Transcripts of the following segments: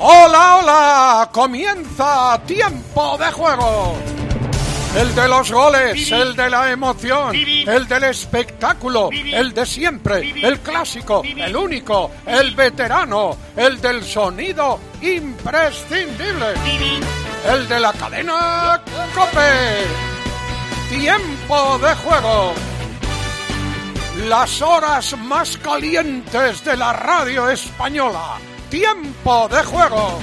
¡Hola, hola! ¡Comienza Tiempo de Juego! El de los goles, el de la emoción, el del espectáculo, el de siempre, el clásico, el único, el veterano, el del sonido imprescindible, el de la cadena COPE. Tiempo de Juego. Las horas más calientes de la radio española. Tiempo de Juego.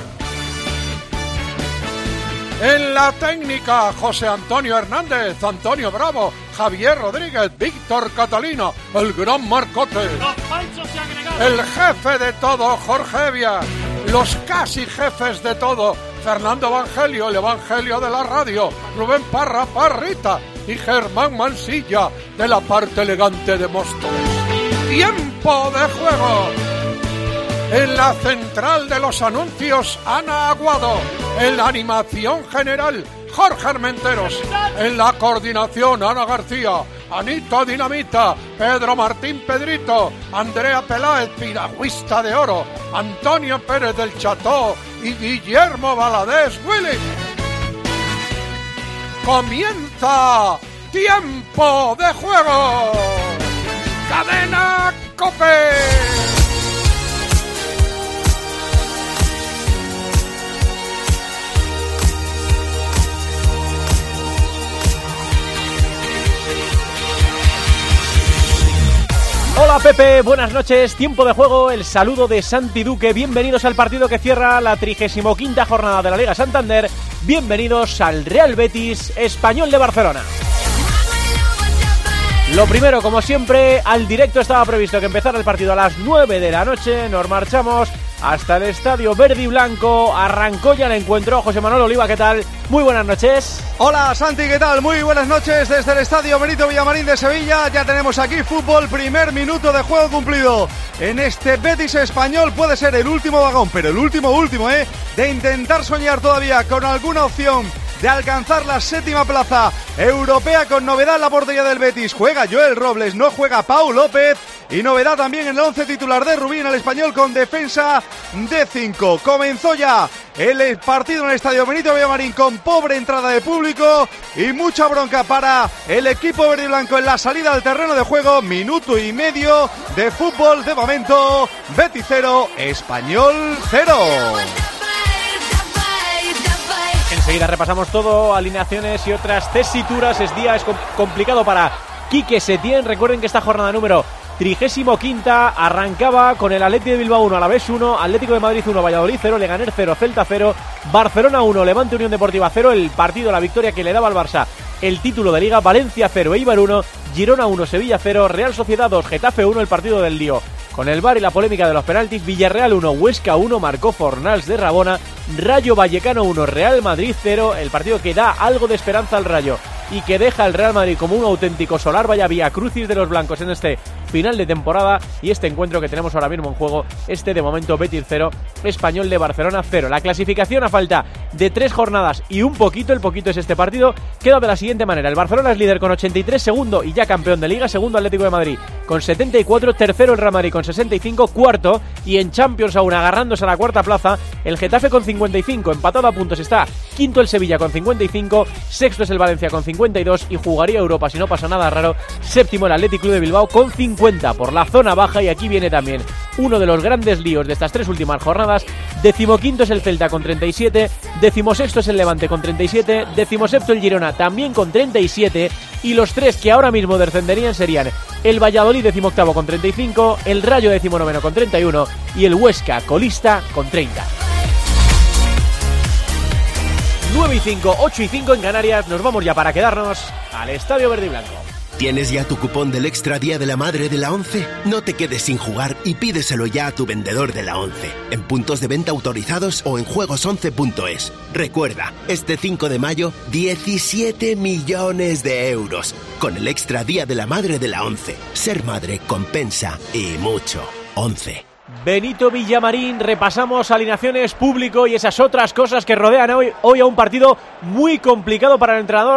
En la técnica, José Antonio Hernández, Antonio Bravo, Javier Rodríguez, Víctor Catalina, el gran Marcote. El jefe de todo, Jorge Evia. Los casi jefes de todo, Fernando Evangelio, el Evangelio de la radio, Rubén Parra, Parrita y Germán Mansilla, de la parte elegante de Móstoles. Tiempo de Juego. En la central de los anuncios, Ana Aguado. En la animación general, Jorge Armenteros. En la coordinación, Ana García, Anita Dinamita, Pedro Martín Pedrito, Andrea Peláez, piragüista de oro, Antonio Pérez del Cható y Guillermo Valadez Willy. Comienza Tiempo de Juego. Cadena COPE. Hola Pepe, buenas noches, Tiempo de Juego, el saludo de Santi Duque, bienvenidos al partido que cierra la 35ª jornada de la Liga Santander, bienvenidos al Real Betis Español de Barcelona. Lo primero, como siempre, al directo estaba previsto que empezara el partido a las 9 de la noche, nos marchamos hasta el Estadio Verde y Blanco, arrancó ya el encuentro. José Manuel Oliva, ¿qué tal? Muy buenas noches. Hola Santi, ¿qué tal? Muy buenas noches desde el Estadio Benito Villamarín de Sevilla. Ya tenemos aquí fútbol, primer minuto de juego cumplido en este Betis Español. Puede ser el último vagón, pero el último, de intentar soñar todavía con alguna opción de alcanzar la séptima plaza europea, con novedad en la portería del Betis. Juega Joel Robles, no juega Pau López, y novedad también en el 11 titular de Rubín, el español, con defensa de 5. Comenzó ya el partido en el Estadio Benito Villamarín con pobre entrada de público y mucha bronca para el equipo verde y blanco en la salida al terreno de juego. Minuto y medio de fútbol de momento. Betis 0, Español 0. Enseguida repasamos todo, alineaciones y otras tesituras. Es complicado para Quique Setién. Recuerden que esta jornada número 35ª arrancaba con el Athletic de Bilbao 1, Alavés 1, Atlético de Madrid 1, Valladolid 0, Leganés 0, Celta 0, Barcelona 1, Levante Unión Deportiva 0, el partido, la victoria que le daba al Barça el título de Liga, Valencia 0, Eibar 1, Girona 1, Sevilla 0, Real Sociedad 2, Getafe 1, el partido del lío con el VAR y la polémica de los penaltis, Villarreal 1, Huesca 1, marcó Fornals de Rabona, Rayo Vallecano 1, Real Madrid 0, el partido que da algo de esperanza al Rayo y que deja al Real Madrid como un auténtico solar, vaya vía crucis de los blancos en este final de temporada, y este encuentro que tenemos ahora mismo en juego, de momento Betis 0, Español de Barcelona 0. La clasificación a falta de 3 jornadas y un poquito, el poquito es este partido, queda de la siguiente manera: el Barcelona es líder con 83, segundo y ya campeón de Liga, segundo Atlético de Madrid con 74, tercero el Real Madrid con 65, cuarto, y en Champions aún agarrándose a la cuarta plaza, el Getafe con 55, empatado a puntos está quinto el Sevilla con 55, sexto es el Valencia con 52 y jugaría Europa si no pasa nada raro, séptimo el Athletic Club de Bilbao con 50 por la zona baja, y aquí viene también uno de los grandes líos de estas 3 últimas jornadas. Decimoquinto es el Celta con 37, decimosexto es el Levante con 37, decimosepto el Girona también con 37, y los 3 que ahora mismo descenderían serían el Valladolid decimoctavo con 35, el Rayo decimonoveno con 31 y el Huesca colista con 30. 9 y 5, 8 y 5 en Canarias, nos vamos ya para quedarnos al Estadio Verde y Blanco. ¿Tienes ya tu cupón del Extra Día de la Madre de la ONCE? No te quedes sin jugar y pídeselo ya a tu vendedor de la ONCE, en puntos de venta autorizados o en juegos11.es. Recuerda, este 5 de mayo, 17 millones de euros, con el Extra Día de la Madre de la ONCE. Ser madre compensa y mucho. ONCE. Benito Villamarín, repasamos alineaciones, público y esas otras cosas que rodean hoy a un partido muy complicado para el entrenador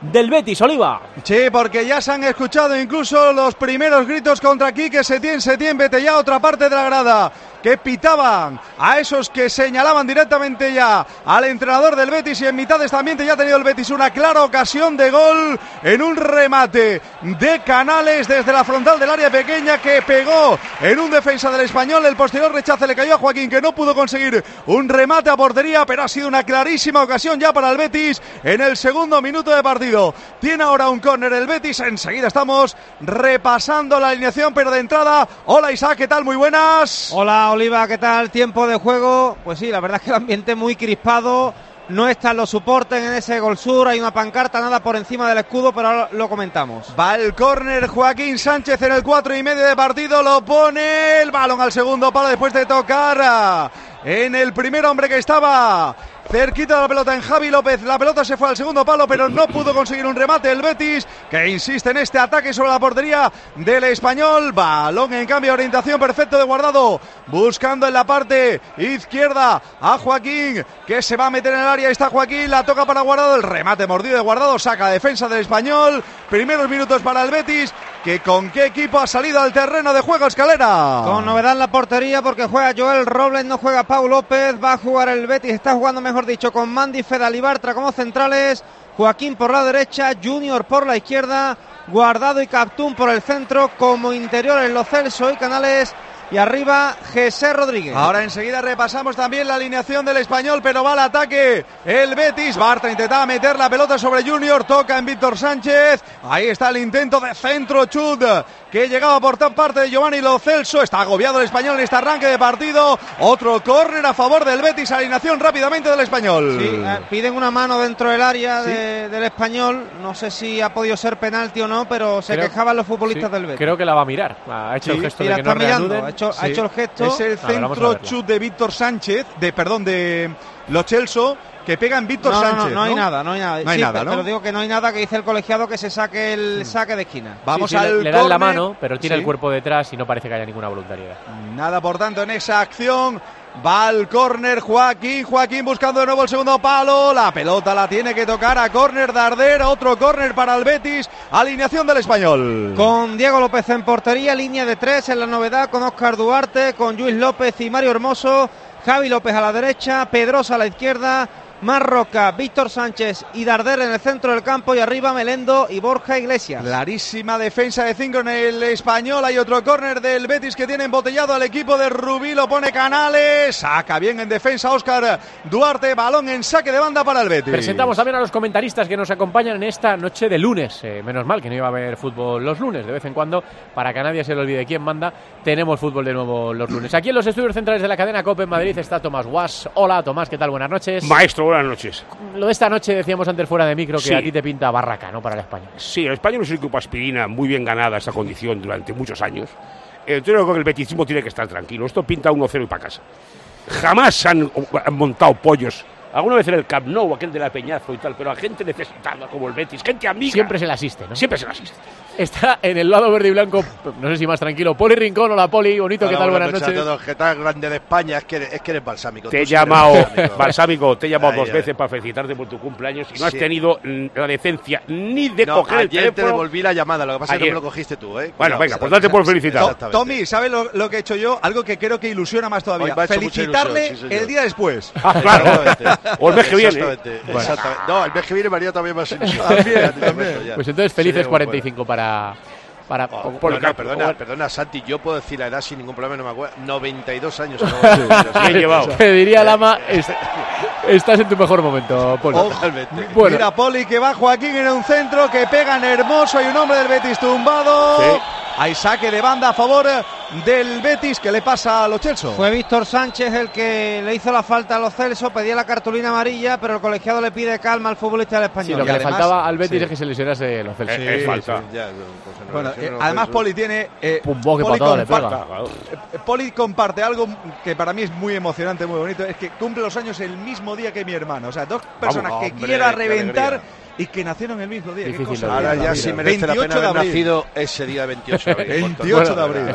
del Betis, Oliva. Sí, porque ya se han escuchado incluso los primeros gritos contra Quique Setién, vete ya a otra parte de la grada, que pitaban a esos que señalaban directamente ya al entrenador del Betis, y en mitad de este ambiente ya ha tenido el Betis una clara ocasión de gol en un remate de Canales desde la frontal del área pequeña, que pegó en un defensa del Español. El posterior rechace le cayó a Joaquín, que no pudo conseguir un remate a portería, pero ha sido una clarísima ocasión ya para el Betis en el segundo minuto de partido. Tiene ahora un córner el Betis. Enseguida estamos repasando la alineación, pero de entrada, hola Isaac, ¿qué tal? Muy buenas. Hola Oliva, ¿qué tal? Tiempo de juego. Pues sí, la verdad es que el ambiente muy crispado. No están los soportes en ese gol sur. Hay una pancarta, nada por encima del escudo, pero ahora lo comentamos. Va el córner Joaquín Sánchez en el 4:30 de partido. Lo pone el balón al segundo palo después de tocar en el primer hombre que estaba cerquita de la pelota, en Javi López. La pelota se fue al segundo palo, pero no pudo conseguir un remate el Betis, que insiste en este ataque sobre la portería del Español. Balón en cambio, orientación perfecto de Guardado, buscando en la parte izquierda a Joaquín, que se va a meter en el área. Ahí está Joaquín, la toca para Guardado, el remate mordido de Guardado, saca defensa del Español. Primeros minutos para el Betis, que con qué equipo ha salido al terreno de juego, Escalera. Con novedad en la portería, porque juega Joel Robles, no juega Pau López. Va a jugar el Betis, está jugando mejor dicho con Mandi, Fedal y Bartra como centrales, Joaquín por la derecha, Junior por la izquierda, Guardado y Captún por el centro, como interiores Lo Celso y Canales, y arriba José Rodríguez. Ahora enseguida repasamos también la alineación del Español, pero va al ataque el Betis. Bartra intentaba meter la pelota sobre Junior, toca en Víctor Sánchez. Ahí está el intento de centro chut que llegaba por parte de Giovanni Lo Celso. Está agobiado el Español en este arranque de partido. Otro córner a favor del Betis. Alineación rápidamente del Español. Sí, piden una mano dentro del área del Español. No sé si ha podido ser penalti o no, pero se quejaban los futbolistas del Betis. Creo que la va a mirar. Ha hecho el gesto de que no reanuden. Ha hecho el gesto. Es el centro chut de Víctor Sánchez, de Lo Celso, que pega en Víctor Sánchez. No hay nada. No hay nada, ¿no? Pero digo que no hay nada, que dice el colegiado que se saque el saque de esquina. Vamos al le dan la mano, pero tiene el cuerpo detrás y no parece que haya ninguna voluntariedad. Nada, por tanto, en esa acción. Va al córner Joaquín buscando de nuevo el segundo palo. La pelota la tiene que tocar a córner Darder. Otro córner para el Betis. Alineación del Español. Con Diego López en portería, línea de 3 en la novedad, con Óscar Duarte, con Luis López y Mario Hermoso. Javi López a la derecha, Pedrosa a la izquierda, Marroca, Víctor Sánchez y Darder en el centro del campo, y arriba Melendo y Borja Iglesias. Clarísima defensa de 5 en el Español. Hay otro córner del Betis que tiene embotellado al equipo de Rubí. Lo pone Canales, saca bien en defensa Óscar Duarte. Balón en saque de banda para el Betis. Presentamos también a los comentaristas que nos acompañan en esta noche de lunes. Menos mal que no iba a haber fútbol los lunes. De vez en cuando, para que a nadie se le olvide quién manda, tenemos fútbol de nuevo los lunes. Aquí en los estudios centrales de la cadena COPE en Madrid está Tomás Guas. Hola Tomás, ¿qué tal? Buenas noches. Maestro, buenas noches. Lo de esta noche decíamos antes fuera de micro que a ti te pinta barraca, ¿no? Para el Español. Sí, el Español es un equipo aspirina muy bien ganada esta condición durante muchos años. Yo creo que el betisismo tiene que estar tranquilo. Esto pinta 1-0 y para casa. Jamás han montado pollos. Alguna vez en el Camp Nou, aquel de la Peñazo y tal, pero a gente necesitada como el Betis, gente amiga. Siempre se le asiste, ¿no? Siempre se le asiste. Está en el lado verde y blanco, no sé si más tranquilo, Poli Rincón. Hola Poli, bonito, ¿qué tal? Buenas noches. A todos, ¿qué tal? Grande de España, es que eres balsámico. Te he llamado balsámico, te he llamado dos veces para felicitarte por tu cumpleaños y no has tenido la decencia ni de coger el teléfono. Ayer te devolví la llamada, lo que pasa es que no me lo cogiste tú, ¿eh? Bueno, venga, pues date por felicitado. Tommy, ¿sabes lo que he hecho yo? Algo que creo que ilusiona más todavía. Felicitarle el día después. Ah, claro. O el mes que viene. Exactamente. No, el mes que viene María también más ilusión. También. Pues entonces felices 45 para perdona, Santi, yo puedo decir la edad sin ningún problema, no me acuerdo. 92 años. Bien llevado. Te diría Lama, estás en tu mejor momento, Poli. Bueno. Mira, Poli, que va Joaquín en un centro, que pega en Hermoso, y un hombre del Betis tumbado. Sí. Hay saque de banda a favor del Betis, que le pasa a Lo Celso. Fue Víctor Sánchez el que le hizo la falta a Lo Celso, pedía la cartulina amarilla, pero el colegiado le pide calma al futbolista del Español. Sí, lo que le faltaba al Betis es que se lesionase Lo Celso. Es falta. Bueno, además Poli tiene... Poli comparte algo que para mí es muy emocionante, muy bonito, es que cumple los años el mismo día que mi hermano. O sea, dos personas que quiera reventar y que nacieron el mismo día. Ahora ya sí merece la pena haber nacido ese día 28 de abril. 28 de abril. Escúchame,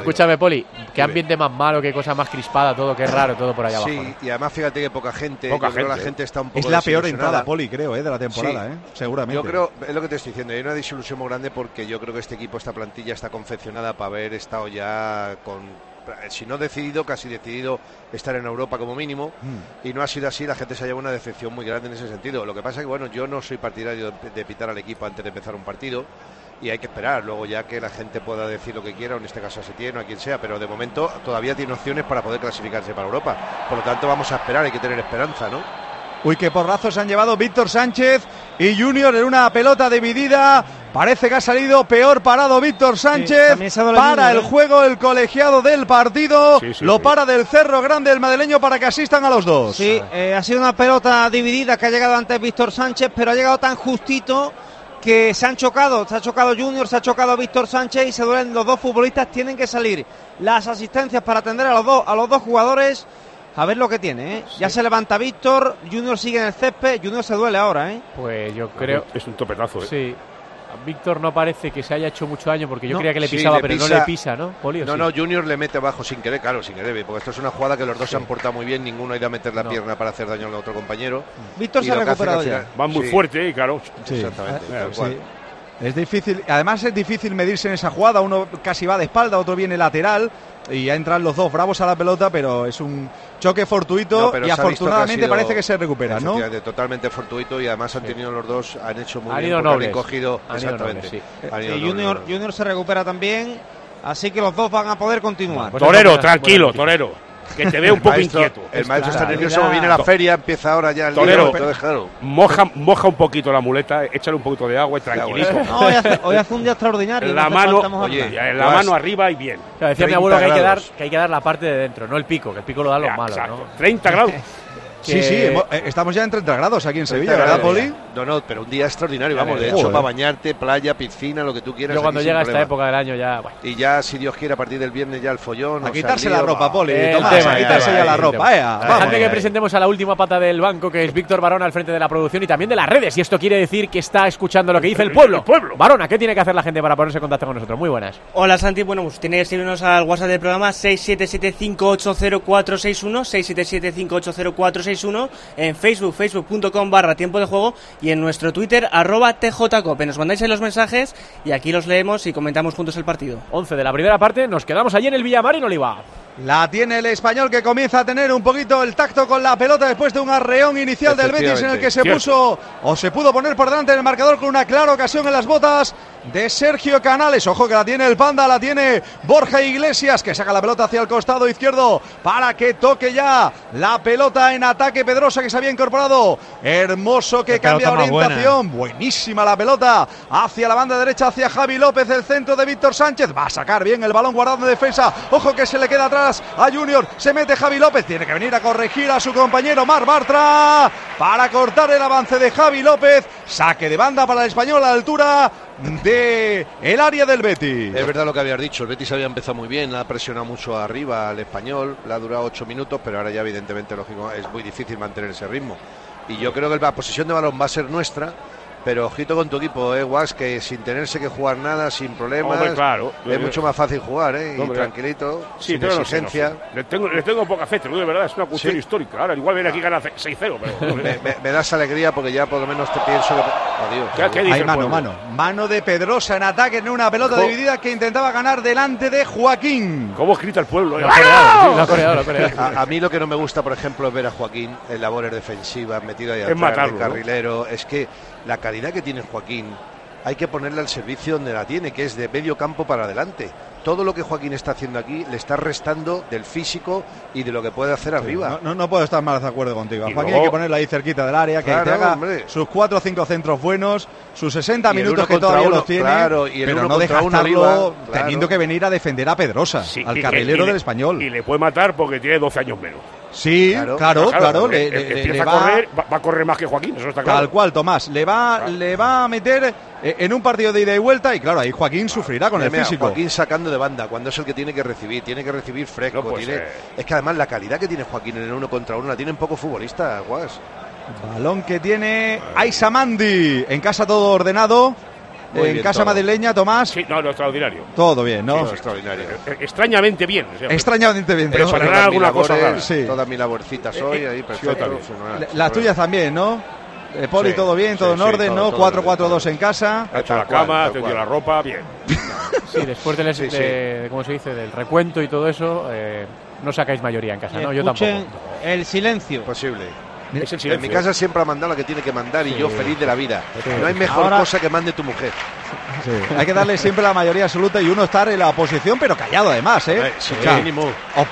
Poli, qué ambiente más malo, qué cosa más crispada, todo, qué raro todo por allá abajo. Sí, y además fíjate que poca gente, la gente está un poco es la peor desilusionada. entrada, Poli, creo, de la temporada, Sí. Seguramente. Yo creo, es lo que te estoy diciendo, hay una desilusión muy grande porque yo creo que este equipo, esta plantilla está confeccionada para haber estado ya si no decidido, casi decidido estar en Europa como mínimo, y no ha sido así. La gente se ha llevado una decepción muy grande en ese sentido. Lo que pasa es que, bueno, yo no soy partidario de pitar al equipo antes de empezar un partido, y hay que esperar luego ya que la gente pueda decir lo que quiera, o en este caso a Setién o a quien sea, pero de momento todavía tiene opciones para poder clasificarse para Europa. Por lo tanto, vamos a esperar, hay que tener esperanza, ¿no? Uy, qué porrazos han llevado Víctor Sánchez y Junior en una pelota dividida. Parece que ha salido peor parado Víctor Sánchez. Para el juego el colegiado del partido. Lo para del Cerro Grande el madrileño para que asistan a los dos. Sí, ha sido una pelota dividida que ha llegado antes Víctor Sánchez, pero ha llegado tan justito que se han chocado. Se ha chocado Junior, se ha chocado Víctor Sánchez y se duelen los dos futbolistas. Tienen que salir las asistencias para atender a los dos jugadores. A ver lo que tiene, ¿eh? Sí. Ya se levanta Víctor, Junior sigue en el césped, Junior se duele ahora, ¿eh? Pues yo creo... Es un topetazo, ¿eh? Sí. A Víctor no parece que se haya hecho mucho daño porque yo creía que le pisaba, pero no le pisa, ¿no, Poli? No, Junior le mete abajo sin querer, claro, sin querer, porque esto es una jugada que los dos se han portado muy bien, ninguno ha ido a meter la pierna para hacer daño al otro compañero. Víctor se ha recuperado ya. Van muy fuerte, claro. Sí. Exactamente. Sí. Es difícil, además es difícil medirse en esa jugada, uno casi va de espalda, otro viene lateral y ya entran los dos bravos a la pelota, pero es un choque fortuito y afortunadamente parece que se recupera, ¿no? Totalmente fortuito y además han tenido los dos, han hecho muy bien, han cogido exactamente. Junior se recupera también, así que los dos van a poder continuar. Torero, tranquilo, Torero. Que te ve un poco inquieto. El maestro está nervioso, viene la feria, empieza ahora ya el Torero, lío, moja un poquito la muleta, échale un poquito de agua y tranquilito. No, hoy hace un día extraordinario. La mano arriba y bien. O sea, decía mi abuelo que hay que dar la parte de dentro, no el pico, que el pico lo dan los malos, ¿no? 30 grados. Sí, estamos ya en 30 grados aquí en Sevilla, ¿verdad, Poli? No, pero un día extraordinario, vamos, de hecho, para bañarte, playa, piscina, lo que tú quieras. Yo cuando llega esta época del año ya... Bueno. Y ya, si Dios quiere, a partir del viernes ya el follón. A quitarse la ropa, Poli, a quitarse ya la ropa. Dejadme que presentemos a la última pata del banco, que es Víctor Barona al frente de la producción y también de las redes, y esto quiere decir que está escuchando lo que dice el pueblo. Barona, ¿qué tiene que hacer la gente para ponerse en contacto con nosotros? Muy buenas. Hola, Santi, bueno, pues tiene que seguirnos al WhatsApp del programa 677-580-461, 677-580-461, en Facebook, facebook.com/tiempo de juego y en nuestro Twitter @TJCope. Nos mandáis ahí los mensajes y aquí los leemos y comentamos juntos el partido. 11 de la primera parte, nos quedamos allí en el Villamarín, Oliva. La tiene el Español, que comienza a tener un poquito el tacto con la pelota después de un arreón inicial del Betis en el que se puso o se pudo poner por delante en el marcador con una clara ocasión en las botas de Sergio Canales. Ojo que la tiene el Panda, la tiene Borja Iglesias, que saca la pelota hacia el costado izquierdo para que toque ya la pelota en ataque. Pedrosa, que se había incorporado. Hermoso, que cambia orientación. Buenísima la pelota hacia la banda derecha, hacia Javi López, el centro de Víctor Sánchez. Va a sacar bien el balón guardado de defensa. Ojo que se le queda atrás a Junior. Se mete Javi López. Tiene que venir a corregir a su compañero Marc Bartra para cortar el avance de Javi López. Saque de banda para el Español a la altura de el área del Betis. Es verdad lo que habías dicho, el Betis había empezado muy bien, ha presionado mucho arriba al Español, le ha durado 8 minutos, pero ahora ya evidentemente, lógico, es muy difícil mantener ese ritmo. Y yo creo que la posesión de balón va a ser nuestra, pero ojito con tu equipo, Guas, que sin tenerse que jugar nada, sin problemas, claro, es mucho más fácil jugar, y tranquilito, sin exigencia. No sé. Le tengo poca fe, te lo digo de verdad, es una cuestión histórica. Ahora igual viene aquí y gana 6-0, pero... me das alegría porque ya por lo menos te pienso que... ¿Qué dice? Hay mano de Pedrosa en ataque en una pelota dividida que intentaba ganar delante de Joaquín. ¿Cómo grita el pueblo? Lo ha coreado. A mí lo que no me gusta, por ejemplo, es ver a Joaquín en labores defensivas, metido ahí atrás, de carrilero. Es que la calidad que tiene Joaquín hay que ponerla al servicio donde la tiene, que es de medio campo para adelante. Todo lo que Joaquín está haciendo aquí le está restando del físico y de lo que puede hacer arriba. No puedo estar más de acuerdo contigo. A Joaquín hay que ponerlo ahí cerquita del área, que te haga sus 4 o 5 centros buenos, sus 60 minutos que todavía los tiene, pero no deja estarlo teniendo que venir a defender a Pedrosa, al carrilero del Español. Y le puede matar porque tiene 12 años menos. Sí, claro. Empieza a correr, va a correr más que Joaquín, eso está claro. Tal cual, Tomás. Le va a meter en un partido de ida y vuelta y claro, ahí Joaquín sufrirá con el físico. Joaquín sacando de banda, cuando es el que tiene que recibir fresco. Es que además la calidad que tiene Joaquín en el 1 contra 1 la tienen pocos futbolistas, Guas. Balón que tiene Aisamandi. En casa todo ordenado. en casa todo. madrileña, Tomás. Sí, no, extraordinario. Todo bien, ¿no? Sí, extraordinario. Extrañamente bien. O sea, Extrañamente bien. Pero para nada alguna cosa rara. Sí. Todas mis laborcitas hoy, ahí perfecto. Las tuyas también, ¿no? Poli, Sí, todo bien, todo en orden, todo, ¿no? todo 4-4-2 en casa. ha hecho la cama, ha tendido la ropa, bien. Sí, después de ¿cómo se dice? Del recuento y todo eso, no sacáis mayoría en casa, ¿no? Yo tampoco. El silencio. Posible. Es el silencio. En mi casa siempre ha mandado la que tiene que mandar y yo feliz de la vida. No hay mejor cosa que mande tu mujer. Sí. Hay que darle siempre la mayoría absoluta y uno estar en la oposición, pero callado además, ¿eh? Sí, O sea, mínimo.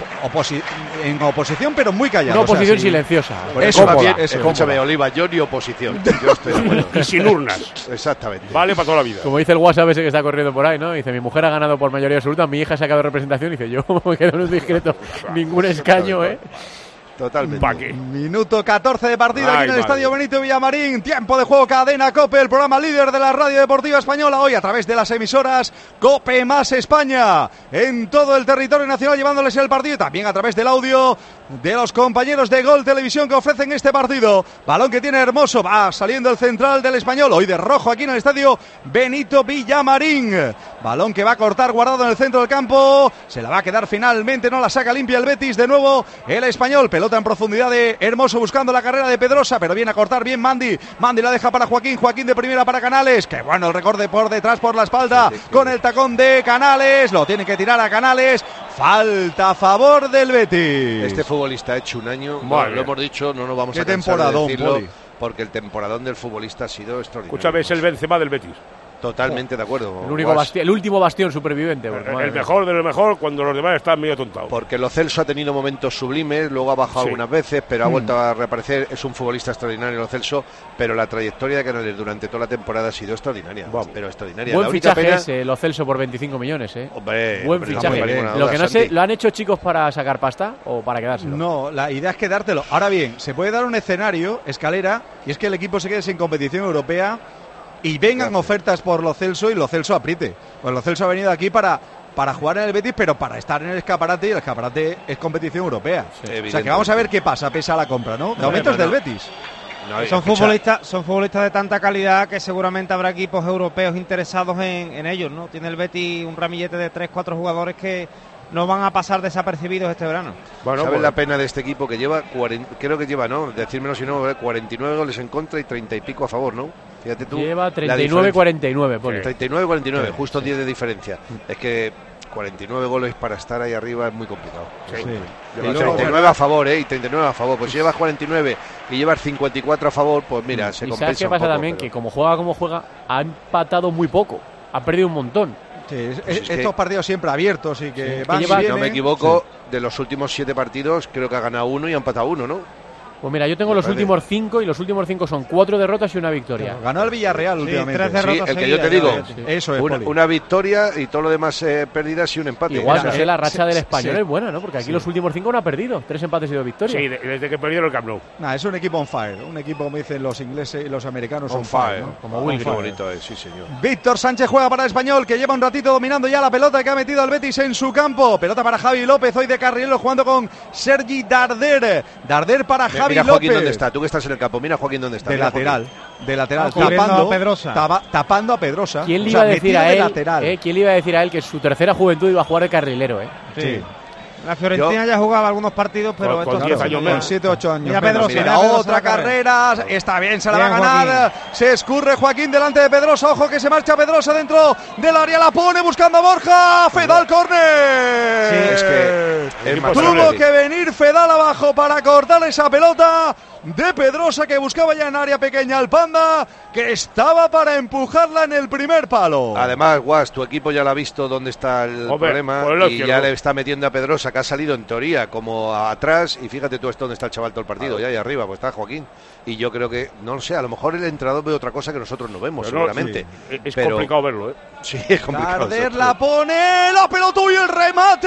en oposición, pero muy callado. Una oposición sí. silenciosa. Eso va bien, Eso, escúchame, Oliva, yo ni oposición. Yo estoy de acuerdo. Y sin urnas. Exactamente. Vale para toda la vida. Como dice el WhatsApp ese que está corriendo por ahí, ¿no? Dice, mi mujer ha ganado por mayoría absoluta, mi hija ha sacado representación. Dice, yo me quedo en un discreto, ningún escaño, ¿eh? Totalmente. ¿Para qué? Minuto 14 de partido aquí en el madre. Estadio Benito Villamarín. Tiempo de juego, Cadena COPE, el programa líder de la radio deportiva española. Hoy a través de las emisoras COPE más España. En todo el territorio nacional llevándoles el partido. Y también a través del audio de los compañeros de Gol Televisión que ofrecen este partido. Balón que tiene Hermoso. Va saliendo el central del Español. Hoy de rojo aquí en el Estadio Benito Villamarín. Balón que va a cortar guardado en el centro del campo. Se la va a quedar finalmente. No la saca limpia el Betis. De nuevo el Español. Pelota en profundidad de Hermoso buscando la carrera de Pedrosa, pero viene a cortar bien Mandi. Mandi la deja para Joaquín. Joaquín de primera para Canales. Que bueno el recorte por detrás, por la espalda. Con el tacón de Canales. Lo tiene que tirar a Canales. Falta a favor del Betis. Este futbolista ha hecho un año, Madre. lo hemos dicho, no nos vamos Qué a cansar de temporadón, decirlo, Poli. porque el temporadón del futbolista ha sido extraordinario. Escúchame, es el Benzema del Betis. Totalmente de acuerdo. El último bastión superviviente. Porque, madre El mía. mejor de lo mejor cuando los demás están medio tontados. Porque Lo Celso ha tenido momentos sublimes, luego ha bajado Sí. algunas veces, pero ha vuelto a reaparecer. Es un futbolista extraordinario Lo Celso, pero la trayectoria de Canales durante toda la temporada ha sido extraordinaria. Vamos. Pero extraordinaria. Buen La única fichaje pena, es Lo Celso por 25 millones, ¿eh? Hombre, Buen hombre, no fichaje. me cabe ninguna Lo duda, que no sé, Santi. ¿lo han hecho chicos para sacar pasta o para quedárselo? No, la idea es quedártelo. Ahora bien, se puede dar un escenario, escalera, y es que el equipo se quede sin competición europea y vengan ofertas por Lo Celso y Lo Celso apriete. Pues Lo Celso ha venido aquí para jugar en el Betis, pero para estar en el escaparate, y el escaparate es competición europea. O sea que vamos a ver qué pasa, pese a la compra, ¿no? De momento es del Betis. No, Son escucha, futbolistas de tanta calidad que seguramente habrá equipos europeos interesados en ellos, ¿no? Tiene el Betis un ramillete de 3-4 jugadores que no van a pasar desapercibidos este verano. Bueno, ¿sabes pues, la pena de este equipo que lleva? Creo que lleva, ¿no? Decírmelo si no, 49 goles en contra y 30 y pico a favor, ¿no? Fíjate tú. Lleva la diferencia. 39-49, Poli. 39-49, Sí, justo sí. 10 de diferencia. Es que 49 goles para estar ahí arriba es muy complicado. Sí. Y Y luego, 39 a favor, y 39 a favor. Pues si llevas 49 y llevas 54 a favor, pues mira, se ¿Y compensa sabes qué un pasa poco, también? pero- Que como juega, ha empatado muy poco. Ha perdido un montón. Sí, Pues es que- estos partidos siempre abiertos y que Sí, van que y lleva- Si no vienen. me equivoco, de los últimos 7 partidos, creo que ha ganado 1 y ha empatado 1, ¿no? Pues mira, yo tengo Me los parece. últimos 5 y los últimos 5 son 4 derrotas y una victoria. Ganó el Villarreal últimamente. 3 derrotas Sí, el que yo te seguidas, digo. ya, sí. Eso es, Una, Poli. una victoria y todo lo demás pérdidas y un empate. Igual, O sea, no sé, la racha del Español sí. es buena, ¿no? Porque aquí los últimos 5 no ha perdido. 3 empates y 2 victorias. sí, desde que perdieron el Camp Nou. Nah, es un equipo on fire, un equipo como dicen los ingleses y los americanos on on fire, fire. ¿no? Como On Will fire. Green. Bonito es, sí señor. Víctor Sánchez juega para el Español, que lleva un ratito dominando ya la pelota que ha metido el Betis en su campo. Pelota para Javi López, hoy de carrilero jugando con Sergi Darder. Darder para Javi Mira Joaquín López. dónde está, tú que estás en el campo, mira Joaquín dónde está. De Mira, lateral, de lateral, cubriendo tapando a Pedrosa. tapando a Pedrosa. ¿Quién le O iba sea, a decir metido a de él? lateral. ¿Quién le iba a decir a él que su tercera juventud iba a jugar de carrilero, Sí. La Fiorentina ya jugaba algunos partidos, pero Con estos 10 no. años Con menos. 7-8 años. Mira menos. Pedrosa, Mira, mira Pedrosa otra la carrera. Está bien, se la va a Bien, ganar. Se escurre Joaquín delante de Pedrosa. Ojo que se marcha Pedrosa dentro del área. La pone buscando a Borja. Fedal córner. Sí, es que es más Tuvo tarde. que venir Fedal abajo para cortar esa pelota de Pedrosa que buscaba ya en área pequeña al Panda, que estaba para empujarla en el primer palo. Además, Guas, tu equipo ya lo ha visto dónde está el Hombre, problema por el lado y izquierdo. ya le está metiendo a Pedrosa, que ha salido en teoría como atrás, y fíjate tú esto dónde está el chaval todo el partido, ya ahí arriba, pues está Joaquín. Y yo creo que, no lo sé, a lo mejor el entrenador ve otra cosa que nosotros no vemos, Pero no, seguramente. Es Pero- complicado verlo, ¿eh? Sí, es complicado. Darder la pone, la pelota y el remate.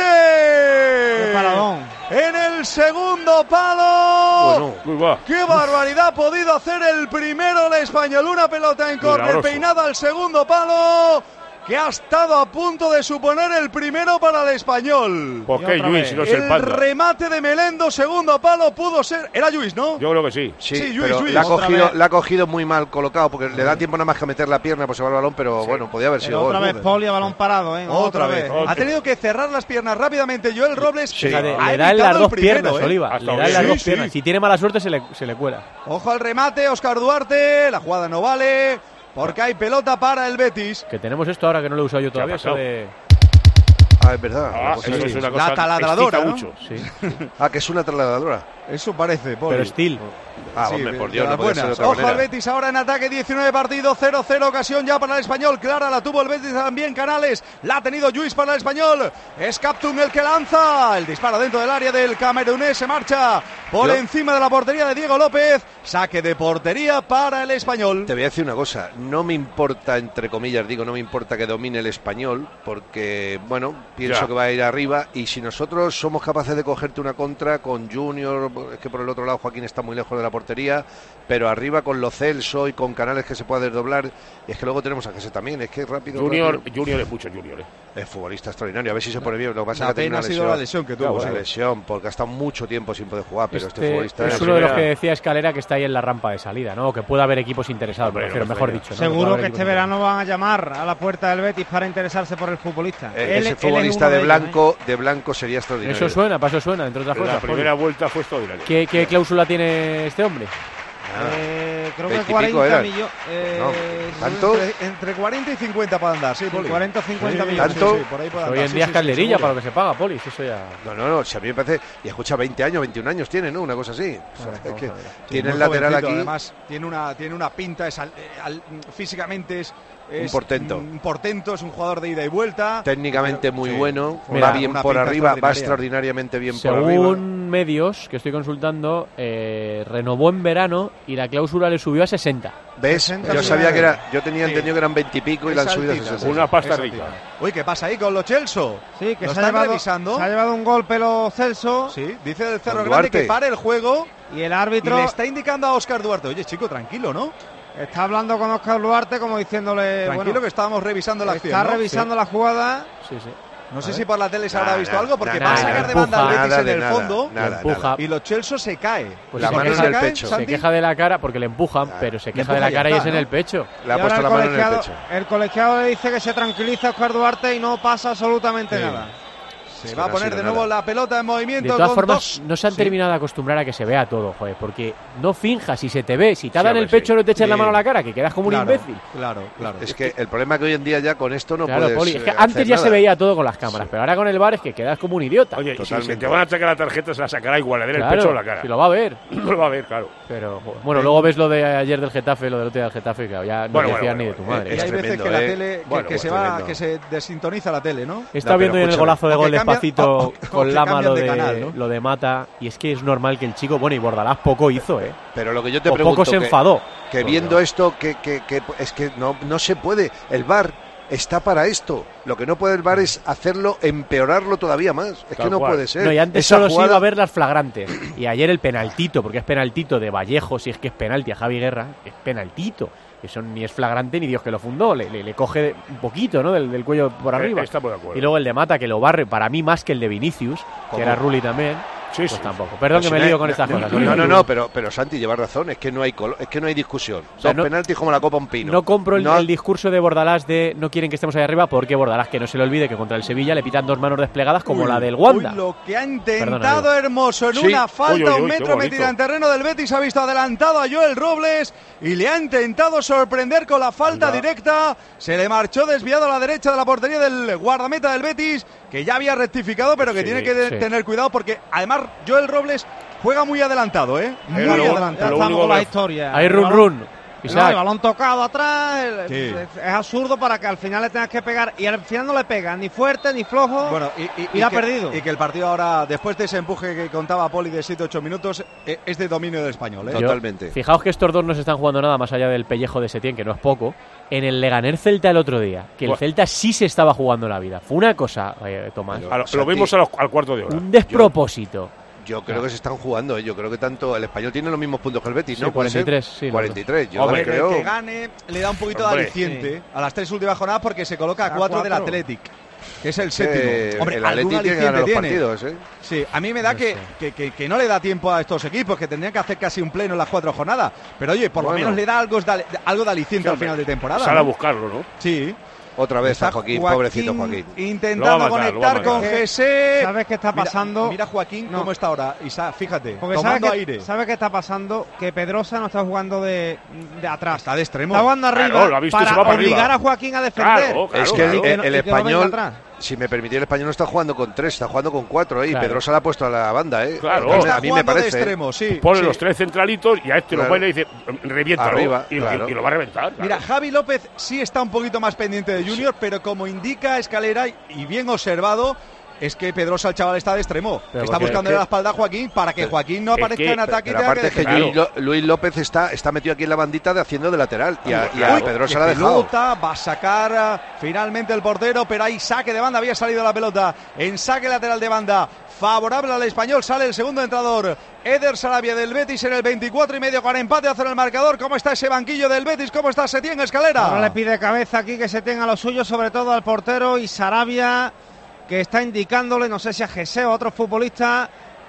Qué paradón. En el segundo palo. Bueno, Uy, va. ¡Qué barbaridad ha podido hacer el primero el español! Una pelota en córner Milagroso. peinada al segundo palo. que ha estado a punto de suponer el primero para el Español. ¿Por qué Lluís si no es el Panda? El remate de Melendo, segundo palo, pudo ser... Era Lluís, ¿no? Yo creo que sí. Sí, Lluís, pero la ha cogido muy mal colocado, porque le da tiempo nada más que meter la pierna, pues se va el balón, pero bueno, podía haber sido otra gol. vez Poli a balón parado, ¿eh? Otra vez. Ha tenido que cerrar las piernas rápidamente Joel Robles. Sí. Le Ha da en las evitado dos el primero, piernas, Oliva. Le da en las dos piernas. Si tiene mala suerte, se le cuela. Ojo al remate, Óscar Duarte. La jugada no vale, porque hay pelota para el Betis. Que tenemos esto ahora que no lo he usado yo todavía. Eso de... Es verdad. Eso es una cosa La taladradora, excita ¿no? mucho. Sí. Que es una trasladadora. Eso parece, Poli. Pero Steel. Hombre, por de Dios, las no puede ser de buenas. otra Ojo manera. al Betis ahora en ataque, 19 partidos, 0-0, ocasión ya para el Español. Clara la tuvo el Betis también, Canales. La ha tenido Lluís para el Español. Es Captum el que lanza. El disparo dentro del área del camerunés se marcha por encima de la portería de Diego López. Saque de portería para el Español. Te voy a decir una cosa, no me importa, entre comillas digo, no me importa que domine el Español, porque, bueno, pienso que va a ir arriba, y si nosotros somos capaces de cogerte una contra con Junior, es que por el otro lado Joaquín está muy lejos de la portería, pero arriba con Lo Celso y con Canales que se pueda desdoblar, y es que luego tenemos a Jesse también, es que rápido. Junior es mucho Junior, Es futbolista extraordinario, a ver si se pone bien, lo que pasa La es que pena ha sido la lesión que tuvo. La lesión, porque ha estado mucho tiempo sin poder jugar, pero este futbolista es uno de los que decía Escalera que está ahí en la rampa de salida, ¿no? Que puede haber equipos interesados, mejor dicho, ¿no? Seguro que este verano van a llamar a la puerta del Betis para interesarse por el futbolista. Ese futbolista de blanco sería extraordinario. Eso suena, entre otras cosas. La primera vuelta fue extraordinaria. ¿Qué cláusula tiene este hombre? Creo que 40 millones. ¿Tanto? Entre 40 y 50 para andar, sí, Poli. 40 o 50 millones. ¿Tanto? Sí, por ahí puede Hoy andar. en día es calderilla para lo que se paga, Poli. Eso ya... No, si a mí me parece. Y escucha, 20 años, 21 años tiene, ¿no? Una cosa así. Es que tiene el lateral aquí. Además, tiene una pinta, físicamente es un portento. Un portento, es un jugador de ida y vuelta. Técnicamente muy bueno, Mira, va bien por arriba, va extraordinariamente bien por arriba. Según medios que estoy consultando, renovó en verano y la cláusula le subió a 60. ¿Ves? 60 Yo sabía que era, yo tenía entendido que eran 20 y pico y la han Es subido a altita, 60. Una pasta rica. Uy, ¿qué pasa ahí con Lo Celso? Sí, que ¿Lo se ha, están llevado, revisando? se ha llevado un golpe Lo Celso. Sí, dice el Cerro Con Grande Duarte. que pare el juego Y el y árbitro le está indicando a Óscar Duarte, oye, chico, tranquilo, ¿no? está hablando con Óscar Duarte como diciéndole... Tranquilo, que estábamos revisando la acción, Está ¿no? revisando la jugada. Sí. No sé si por la tele se habrá visto Nada, algo, porque nada, va a sacar nada, de banda al empuja, Betis en el fondo nada. empuja. y Lo Celso se cae. Pues La se mano queja- en el pecho. Se queja de la cara porque le empujan, pero se queja de la empuja y cara y ya es está, en ¿no? el pecho. Le ha Y ahora puesto la mano en el pecho. el colegiado le dice que se tranquiliza a Óscar Duarte y no pasa absolutamente nada. Se va a poner de nuevo la pelota en movimiento. De todas con formas, dos. no se han terminado de acostumbrar a que se vea todo, joder, porque no finjas, si se te ve, si te Sí, dan el hombre, pecho sí. no te echen la Sí. mano a la cara, que quedas como un imbécil. Claro. Es que el problema es que hoy en día ya con esto no Claro, puedes Poli, es que hacer antes ya nada. se veía todo con las cámaras, pero ahora con el VAR es que quedas como un idiota. Oye, y si Totalmente. se te van a sacar la tarjeta, se la sacará igual, le den el Claro, pecho o la cara. si lo va a ver. No lo va a ver, claro. Pero bueno, luego ves lo de ayer del Getafe, lo del otro día del Getafe, que ya no decías ni de tu madre. Y hay veces tremendo, que la ¿eh? tele Bueno, que pues se va, tremendo. que se desintoniza la tele, ¿no? He estado No, viendo pero en el escúchame, golazo de o gol que cambia- despacito o con que Lama cambian de canal, ¿no? lo de Mata, y es que es normal que el chico, bueno, y Bordalás poco hizo, Pero lo que yo te o pregunto poco se que- enfadó. que viendo esto que es que no se puede, el VAR está para esto, lo que no puede el VAR es hacerlo, empeorarlo todavía más, es Tal que no cual. puede ser. No, y antes Esa solo se jugada- iba a ver las flagrantes. Y ayer el penaltito, porque es penaltito de Vallejo, si es que es penalti a Javi Guerra, es penaltito. Eso ni es flagrante ni Dios que lo fundó. Le coge un poquito, ¿no? Del cuello por arriba. Estamos de acuerdo. Y luego el de Mata, que lo barre, para mí más que el de Vinicius, que era Rulli también. Sí, Pues sí. tampoco. Perdón que me lío con estas cosas. No, pero Santi lleva razón, es que no hay es que no hay discusión. O sea, Dos no- penaltis como la copa un pino. No compro el, No- el discurso de Bordalás de no quieren que estemos ahí arriba, porque Bordalás, que no se le olvide que contra el Sevilla le pitan dos manos desplegadas como Uy, la del Wanda. uy, lo que ha intentado Perdona, Hermoso en Sí. una falta, Uy, uy, uy, un qué metro bonito. metida en terreno del Betis, ha visto adelantado a Joel Robles y le ha intentado sorprender con la falta directa. Se le marchó desviado a la derecha de la portería del guardameta del Betis, que ya había rectificado, pero que Sí, tiene que sí. tener cuidado porque además Joel Robles juega muy adelantado, muy Lo- Ya adelantado. lo estamos único con la que- historia. Ahí El run balón- run. No, Isaac. el balón tocado atrás, Sí. es absurdo para que al final le tengas que pegar y al final no le pega ni fuerte ni flojo. Bueno, Y la ha que- perdido. Y que el partido ahora, después de ese empuje que contaba Poli de 7-8 minutos, es de dominio del español. Yo- Totalmente. Fijaos que estos dos no se están jugando nada más allá del pellejo de Setién, que no es poco. En el Leganés Celta el otro día, que el Buah. Celta sí se estaba jugando la vida. Fue una cosa, Tomás, Lo vimos al cuarto de hora. un despropósito. Yo creo que se están jugando, yo creo que tanto el Español tiene los mismos puntos que el Betis, ¿no? 43, sí. 43, yo Hombre, creo. que gane le da un poquito de aliciente a las 3 últimas jornadas porque se coloca a 4 del Athletic, que es el séptimo. Hombre, el Athletic tiene que ganar los partidos, ¿eh? Sí, a mí me da que no le da tiempo a estos equipos, que tendrían que hacer casi un pleno en las 4 jornadas. Pero oye, por lo menos le da algo de aliciente al final de temporada. Sale a buscarlo, ¿no? Sí. Otra vez a Joaquín, pobrecito Joaquín. Intentando conectar con Jesse. ¿Sabes qué está pasando? Mira Joaquín cómo está ahora. Isa, fíjate, porque tomando aire. ¿Sabes qué está pasando? Que Pedrosa no está jugando de atrás. Está de extremo. Está jugando arriba para obligar a Joaquín a defender. Claro, es que el Español, si me permitís, el Español no está jugando con 3, está jugando con 4, y Pedrosa la ha puesto a la banda, Claro, a mí me parece. De extremo, sí. Pone los 3 centralitos y a este lo pone y dice, revienta arriba, y lo va a reventar. Mira, Javi López sí está un poquito más pendiente de Junior, pero como indica Escalera y bien observado, es que Pedrosa, el chaval, está de extremo. Está buscando la espalda a Joaquín para que Joaquín no aparezca en ataque. Pero aparte es que Luis López está metido aquí en la bandita haciendo de lateral y a Pedrosa la ha dejado. Va a sacar finalmente el portero, pero hay saque de banda, había salido la pelota en saque lateral de banda. Favorable al Español, sale el segundo entrador, Eder Sarabia del Betis en el 24,5 con empate a 0 el marcador. ¿Cómo está ese banquillo del Betis? ¿Cómo está Setién, Escalera? Ahora le pide cabeza aquí que Setién a lo suyo, sobre todo al portero, y Sarabia, que está indicándole, no sé si a Jesse o a otro futbolista,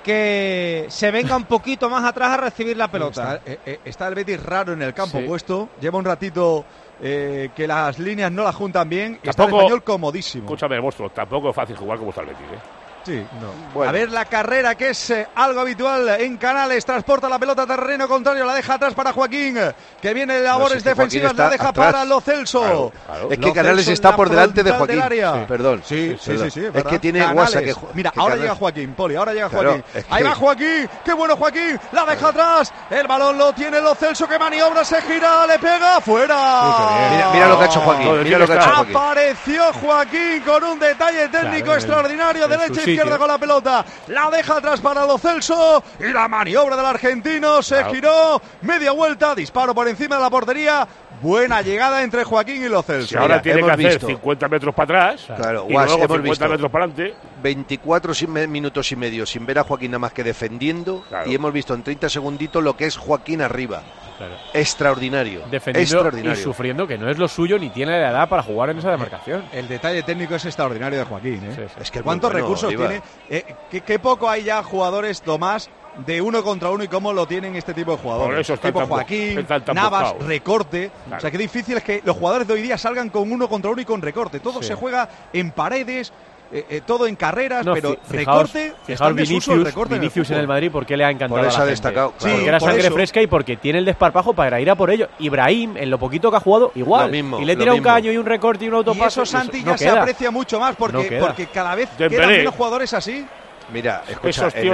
que se venga un poquito más atrás a recibir la pelota. Está el Betis raro en el campo puesto, lleva un ratito que las líneas no las juntan bien, y está el Español comodísimo. Escúchame, monstruo, tampoco es fácil jugar como está el Betis, Sí, bueno. A ver la carrera, que es algo habitual en Canales, transporta la pelota a terreno contrario, la deja atrás para Joaquín, que viene de labores defensivas, la deja atrás para Lo Celso. Claro. Es que Canales está por delante de Joaquín. Perdón. Sí, es que tiene guasa que mira, que ahora llega Joaquín, Poli, ahora llega Joaquín. Ahí va Joaquín, qué bueno Joaquín, la deja atrás, el balón lo tiene Lo Celso, que maniobra, se gira, le pega, fuera. Mira lo que ha hecho Joaquín. Mira lo que ha hecho Joaquín. Apareció Joaquín con un detalle técnico extraordinario, derecha izquierda con la pelota, la deja atrás para Lo Celso y la maniobra del argentino, se giró, media vuelta, disparo por encima de la portería, buena llegada entre Joaquín y Lo Celso. Si ahora tiene que hacer 50 metros para atrás y luego 50 metros para adelante. 24 minutos y medio sin ver a Joaquín nada más que defendiendo, y hemos visto en 30 segunditos lo que es Joaquín arriba. Extraordinario. Defendiendo y sufriendo, que no es lo suyo ni tiene la edad para jugar en esa demarcación. El detalle técnico es extraordinario de Joaquín. Sí. Es que cuántos recursos tiene. Qué poco hay ya jugadores, Tomás, de 1 contra 1 y cómo lo tienen este tipo de jugadores. Por eso tipo Joaquín, Navas, recorte. Claro. O sea, qué difícil es que los jugadores de hoy día salgan con 1 contra 1 y con recorte. Todo se juega en paredes. Todo en carreras, pero recorte. Fijaos Vinicius en el Madrid, porque le ha encantado. Por eso ha destacado. Claro. Porque era sangre fresca y porque tiene el desparpajo para ir a por ello. Ibrahim, en lo poquito que ha jugado, igual. Y le tira un caño y un recorte y un autopaso. Y eso Santi ya se aprecia mucho más porque cada vez quedan menos jugadores así. Mira, escucha, en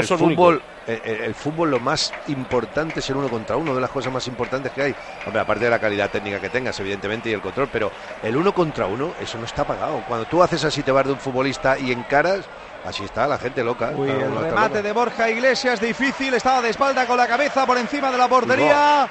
el fútbol lo más importante es el 1 contra 1, de las cosas más importantes que hay. Hombre, aparte de la calidad técnica que tengas, evidentemente, y el control, pero el 1 contra 1, eso no está pagado. Cuando tú haces así, te vas de un futbolista y encaras, así está la gente loca. Uy, el remate de Borja Iglesias, difícil, estaba de espalda con la cabeza por encima de la portería.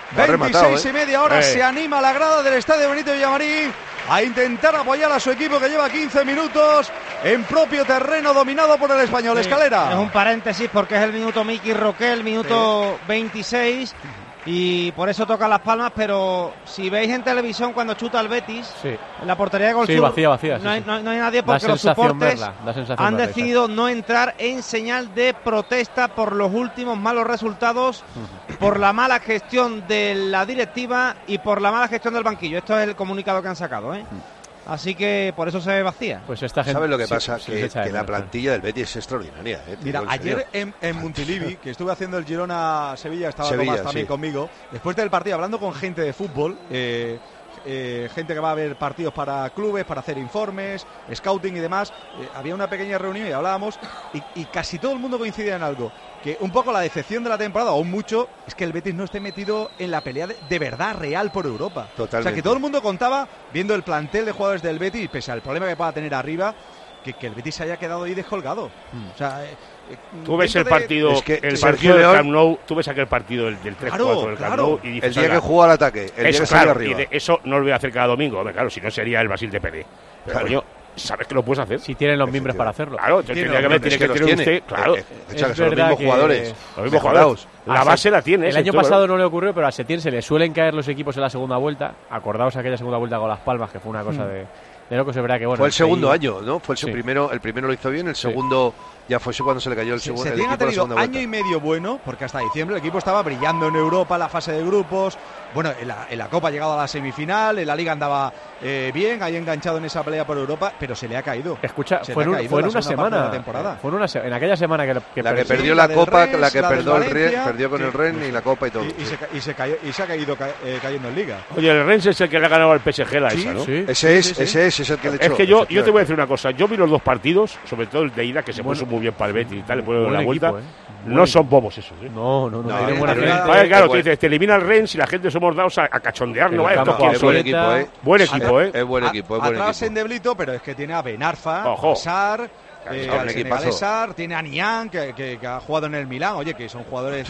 26,5 ahora se anima la grada del estadio Benito Villamarín a intentar apoyar a su equipo, que lleva 15 minutos en propio terreno dominado por el Español. Escalera. Es un paréntesis porque es el minuto Miki Roquel, minuto 26, y por eso toca las palmas, pero si veis en televisión cuando chuta el Betis, en la portería de Gol Sur, vacía, no hay nadie, porque los soportes han decidido no entrar en señal de protesta por los últimos malos resultados, por la mala gestión de la directiva y por la mala gestión del banquillo. Esto es el comunicado que han sacado, Así que por eso se ve vacía. Pues esta gente, ¿sabes lo que pasa? Que la plantilla del Betis es extraordinaria. Mira, ayer en Montilivi, que estuve haciendo el Girona-Sevilla, estaba Tomás también conmigo, después del partido, hablando con gente de fútbol, gente que va a ver partidos para clubes, para hacer informes, scouting y demás, había una pequeña reunión y hablábamos, y casi todo el mundo coincidía en algo, que un poco la decepción de la temporada, o mucho, es que el Betis no esté metido en la pelea de verdad real por Europa. Totalmente. O sea, que todo el mundo contaba, viendo el plantel de jugadores del Betis, pese al problema que pueda tener arriba, que el Betis se haya quedado ahí descolgado. O sea, tú ves el partido, el partido del Camp Nou, tú ves aquel partido del 3-4 del Camp Nou y dices, el día que jugó al ataque, el día que salió arriba. Eso no lo voy a hacer cada domingo, claro, si no sería el Basil de Pérez. Pero coño, sabes que lo puedes hacer. Si tienen los miembros para hacerlo. Claro, tiene que tener usted, claro. Son los mismos jugadores. Los mismos jugadores. La base la tiene. El año pasado no le ocurrió, pero a Setién se le suelen caer los equipos en la segunda vuelta. Acordaos aquella segunda vuelta con Las Palmas, que fue una cosa de locos. Es verdad que, bueno, fue el segundo año, ¿no? Fue el primero lo hizo bien, el segundo ya fue cuando se le cayó el segundo. Setién ha tenido año y medio bueno, porque hasta diciembre el equipo estaba brillando en Europa, en la fase de grupos. Bueno, en la Copa ha llegado a la semifinal, en la Liga andaba bien, ahí enganchado en esa pelea por Europa, pero se le ha caído. Escucha, fue en una semana. En aquella semana que la que perdió la Copa, la que perdió el Rennes, perdió con el Rennes y la Copa y todo. Y se ha caído cayendo en Liga. Oye, el Rennes es el que le ha ganado al PSG esa, ¿no? Sí. Ese es el que le echó. Es que yo te voy a decir una cosa. Yo vi los dos partidos, sobre todo el de ida, que se puso muy bien para el Betis y tal, le puede la vuelta. No son bobos esos, ¿eh? No, tienen buena gente. Claro, te elimina el Rennes y la gente somos dados a cachondear. No vaya, es buen equipo, ¿eh? Buen equipo, ¿eh? Es buen equipo. Atrás en Deblito, pero es que tiene a Ben Arfa, a Sar, al senegalesar, tiene a Niang, que ha jugado en el Milán. Oye, que son jugadores...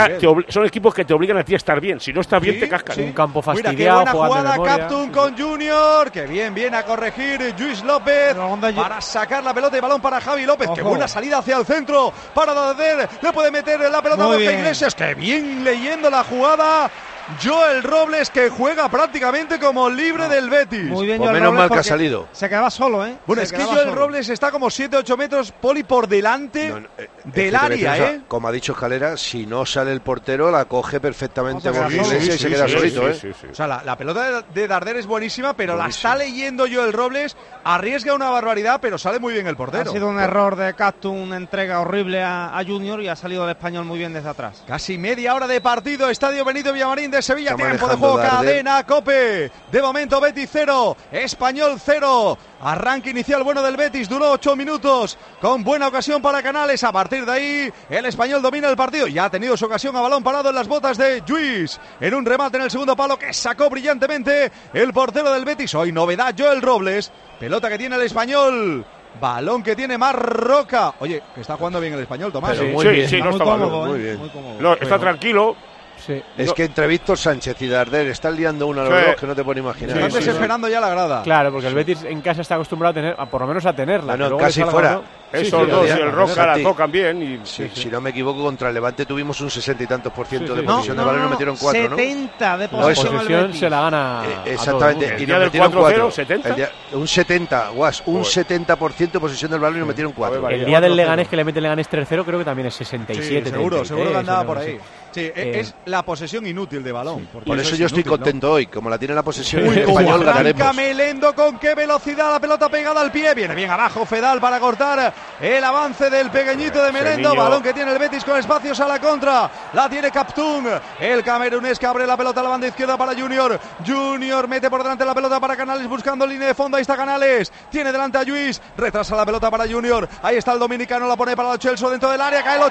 son equipos que te obligan a ti a estar bien. Si no estás bien, te cascan. Un campo fastidiado. Mira, qué buena jugada, Captun con Junior, que bien a corregir Luis López, para sacar la pelota y balón para Javi López. Qué buena salida hacia el centro para Darder, le puede meter la pelota a Borja Iglesias, que bien leyendo la jugada. Joel Robles, que juega prácticamente como libre del Betis. Muy bien, pues menos mal que ha salido. Se quedaba solo, ¿eh? Bueno, es que Joel Robles está como 7-8 metros, Poli, por delante del área, Como ha dicho Escalera, si no sale el portero, la coge perfectamente Borja Iglesias y se queda solito, O sea, la pelota de Darder es buenísima, pero la está leyendo Joel Robles, arriesga una barbaridad, pero sale muy bien el portero. Ha sido un error de Captun, una entrega horrible a Junior, y ha salido el español muy bien desde atrás. Casi media hora de partido, Estadio Benito Villamarín de Sevilla, tiempo de juego, cadena Cope. De momento Betis 0, Español 0. Arranque inicial bueno del Betis, duró 8 minutos, con buena ocasión para Canales. A partir de ahí, el Español domina el partido. Ya ha tenido su ocasión a balón parado en las botas de Lluís, en un remate en el segundo palo que sacó brillantemente el portero del Betis. Hoy novedad, Joel Robles. Pelota que tiene el Español. Balón que tiene Marroca. Oye, que está jugando bien el Español, Tomás. Sí, no está cómodo, muy bien. No, está tranquilo. Sí. Es que entre Víctor Sánchez y Darder están liando uno a los dos que no te pueden imaginar. Están desesperando ya la grada. Claro, porque el Betis en casa está acostumbrado a tener, por lo menos a tenerla. No, casi fuera. Esos dos y el Roca la tocan bien. Y si no me equivoco, contra el Levante tuvimos un 60 y tantos % de posesión de balón y nos metieron 4, 70 de posesión se la gana. Exactamente. El día del 4-0, 70. Un 70, Guas, un 70% de posesión del balón y nos metieron 4. El día del Leganés, que le mete el Leganés 3-0, creo que también es 67. Seguro que andaba por ahí. Sí, es la posesión inútil de balón. Por eso yo estoy contento hoy. Como la tiene la posesión el español, ganaremos. Melendo, con qué velocidad, la pelota pegada al pie. Viene bien abajo Fedal para cortar el avance del pequeñito de Melendo. Balón que tiene el Betis con espacios a la contra. La tiene Captun. El camerunés que abre la pelota a la banda izquierda para Junior. Junior mete por delante la pelota para Canales, buscando línea de fondo. Ahí está Canales. Tiene delante a Lluís. Retrasa la pelota para Junior. Ahí está el dominicano. La pone para Lo Celso dentro del área. Cae Lo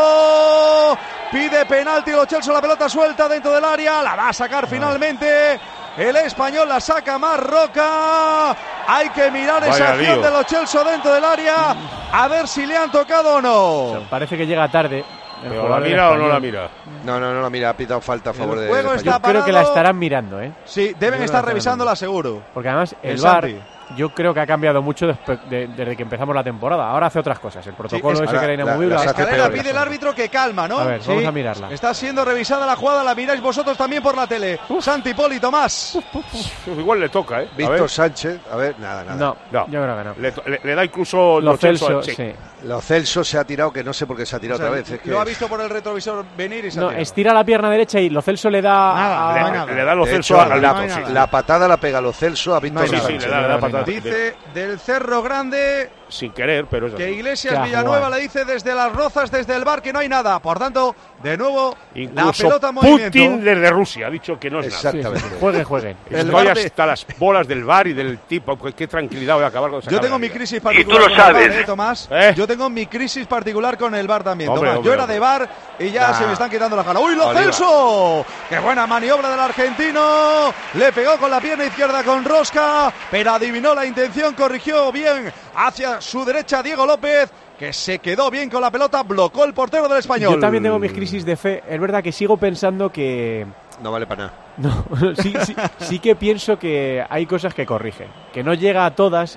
Celso. Pide penalti Lo Celso. La pelota suelta dentro del área. La va a sacar finalmente. El español la saca Marroca. Hay que mirar esa acción de Lo Celso dentro del área. A ver si le han tocado o no. Parece que llega tarde. ¿Pero la mira o no la mira? No la mira. Ha pitado falta a favor de juego. Yo creo que la estarán mirando, ¿eh? Sí, deben estar revisándola seguro. Porque además el VAR, yo creo que ha cambiado mucho desde que empezamos la temporada. Ahora hace otras cosas. El protocolo ese que era inamovible. La escalera pide el árbitro que calma, ¿no? A ver, vamos a mirarla. Está siendo revisada la jugada, la miráis vosotros también por la tele. Santi, Poli, Tomás. Igual le toca, ¿eh? Víctor Sánchez, a ver, nada. No, yo creo que no. Le da incluso Lo Celso, sí. Lo Celso se ha tirado, que no sé por qué se ha tirado otra vez. Lo ha visto por el retrovisor venir y se ha tirado. Estira la pierna derecha y Lo Celso le da... Le da Lo Celso al lato, La patada la pega Lo Celso a Víctor Sánchez. Sí, le da patada. Dice del Cerro Grande, sin querer, pero es que Iglesias Villanueva le dice desde las Rozas, desde el bar, que no hay nada. Por tanto, de nuevo, incluso la pelota en movimiento. Putin desde Rusia ha dicho que no es exactamente nada. Jueguen. Estoy hasta las bolas del bar y del tipo. Qué tranquilidad voy a acabar con esa. Yo tengo mi crisis particular con el bar, Tomás. Yo tengo mi crisis particular con el bar también, Tomás. Yo era de bar y ya se me están quitando la cara. ¡Uy, Lo Celso! ¡Qué buena maniobra del argentino! Le pegó con la pierna izquierda con rosca, pero adivinó la intención, corrigió bien hacia su derecha Diego López, que se quedó bien con la pelota, bloqueó el portero del español. Yo también tengo mis crisis de fe. Es verdad que sigo pensando que... No vale para nada. No, sí que pienso que hay cosas que corrige. Que no llega a todas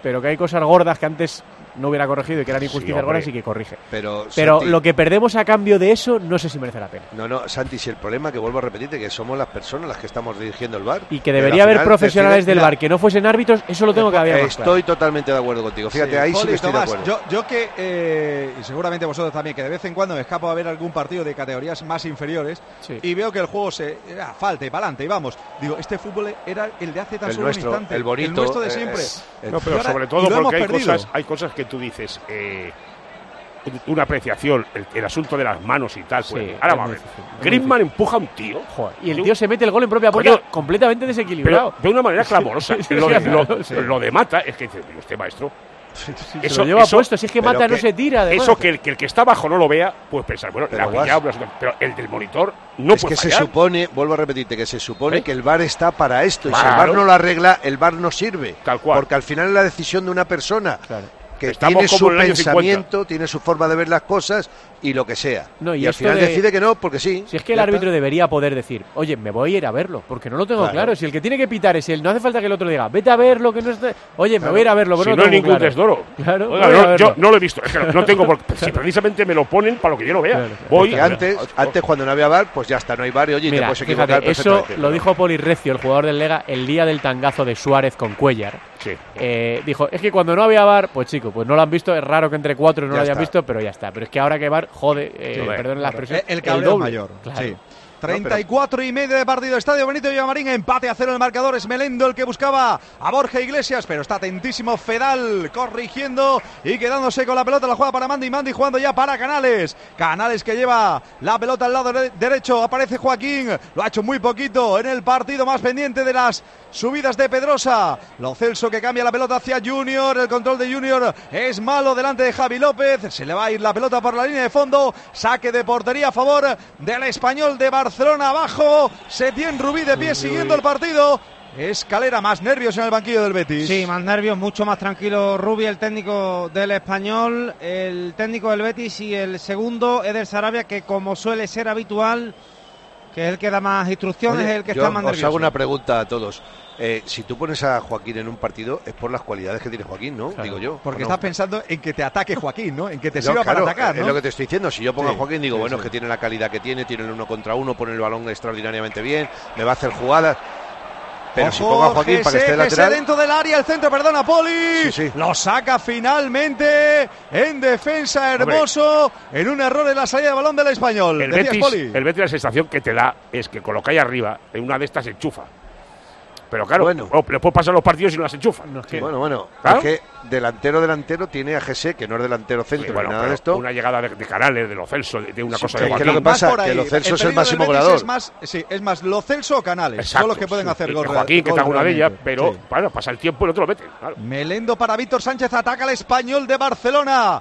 pero que hay cosas gordas que antes no hubiera corregido y que eran injusticias gordas y que corrige. Pero Santi, lo que perdemos a cambio de eso no sé si merece la pena. No, Santi, si el problema, que vuelvo a repetirte, que somos las personas las que estamos dirigiendo el VAR. Y que debería haber profesionales del VAR que no fuesen árbitros, eso lo tengo que haber más claro. Estoy totalmente de acuerdo contigo. Fíjate, ahí sí que estoy Tomás, de acuerdo. Yo que, y seguramente vosotros también, que de vez en cuando me escapo a ver algún partido de categorías más inferiores y veo que el juego se falta y para adelante y vamos. Digo, este fútbol era el de hace tan solo un instante. El bonito. El nuestro de siempre. No, pero sobre todo porque hay cosas que tú dices... una apreciación, el asunto de las manos y tal. Pues, ahora va a ver. Griezmann empuja a un tío. Joder, y el tío se mete el gol en propia puerta completamente desequilibrado. Pero de una manera clamorosa. Lo de Mata es que dice, este maestro. Eso lo lleva puesto, si es que Mata no se tira. Además. Eso que el que está abajo no lo vea, puedes pensar, bueno, pero el del monitor no puede fallar. Se supone, vuelvo a repetirte, que se supone que el VAR está para esto. Y si el VAR no lo arregla, el VAR no sirve. Tal cual. Porque al final es la decisión de una persona. Claro. Que tiene su pensamiento, tiene su forma de ver las cosas y lo que sea. No, y al final decide que no, porque sí. Si es que el árbitro debería poder decir, oye, me voy a ir a verlo, porque no lo tengo claro. Si el que tiene que pitar es él, no hace falta que el otro diga, vete a verlo, que no esté. Oye, me voy a ir a verlo, pero si no hay ningún desdoro. Claro. Oiga, yo no lo he visto, es que no tengo por si precisamente me lo ponen para lo que yo lo vea. Voy. Antes, cuando no había VAR, pues ya está, no hay VAR y oye, te puedes equivocar perfectamente. Eso lo dijo Poli Recio, el jugador del Lega, el día del tangazo de Suárez con Cuéllar. Sí. Dijo, es que cuando no había VAR, pues chico, pues no lo han visto, es raro que entre cuatro no lo hayan visto, pero ya está. Pero es que ahora que VAR, perdón la expresión, el cabreo mayor. Claro. Sí. 34 y medio de partido, Estadio Benito Villamarín, empate a 0 en el marcador. Es Melendo el que buscaba a Borja Iglesias, pero está atentísimo Fedal corrigiendo y quedándose con la pelota. La juega para Mandy jugando ya para Canales que lleva la pelota al lado derecho. Aparece Joaquín, lo ha hecho muy poquito en el partido, más pendiente de las subidas de Pedrosa. Lo Celso que cambia la pelota hacia Junior, el control de Junior es malo delante de Javi López, se le va a ir la pelota por la línea de fondo, saque de portería a favor del Español de Barcelona. Abajo, Setién Rubí de pie siguiendo el partido. Escalera, más nervios en el banquillo del Betis. Sí, más nervios, mucho más tranquilo Rubí, el técnico del Español, el técnico del Betis, y el segundo, Eder Sarabia, que como suele ser habitual, que es el que da más instrucciones, es el que está más nervioso. Os hago una pregunta a todos. Si tú pones a Joaquín en un partido es por las cualidades que tiene Joaquín, ¿no? Claro. Digo yo. Porque estás pensando en que te ataque Joaquín, ¿no? En que te sirva para atacar, ¿no? Es lo que te estoy diciendo. Si yo pongo a Joaquín, digo, es que tiene la calidad que tiene el 1 contra 1, pone el balón extraordinariamente bien, me va a hacer jugadas. Pero si pongo a Joaquín para que esté lateral... dentro del área, el centro, perdona, Poli. Lo saca finalmente en defensa, Hermoso, en un error en la salida de balón del Español. El Betis, la sensación que te da es que con lo que hay arriba, en una de estas enchufa. Pero claro, después pasan los partidos y no las enchufan. No, es que, ¿claro? Es que delantero tiene a Jesse, que no es delantero centro, nada de esto. Una llegada de Canales, de Lo Celso, de una cosa de Joaquín. Es que lo que pasa es que Lo Celso es el máximo goleador. Es más Lo Celso o Canales. Son los que pueden hacer gol. Joaquín, que está una de ellas, pero bueno, pasa el tiempo y el otro lo mete. Claro. Melendo para Víctor Sánchez, ataca al Español de Barcelona.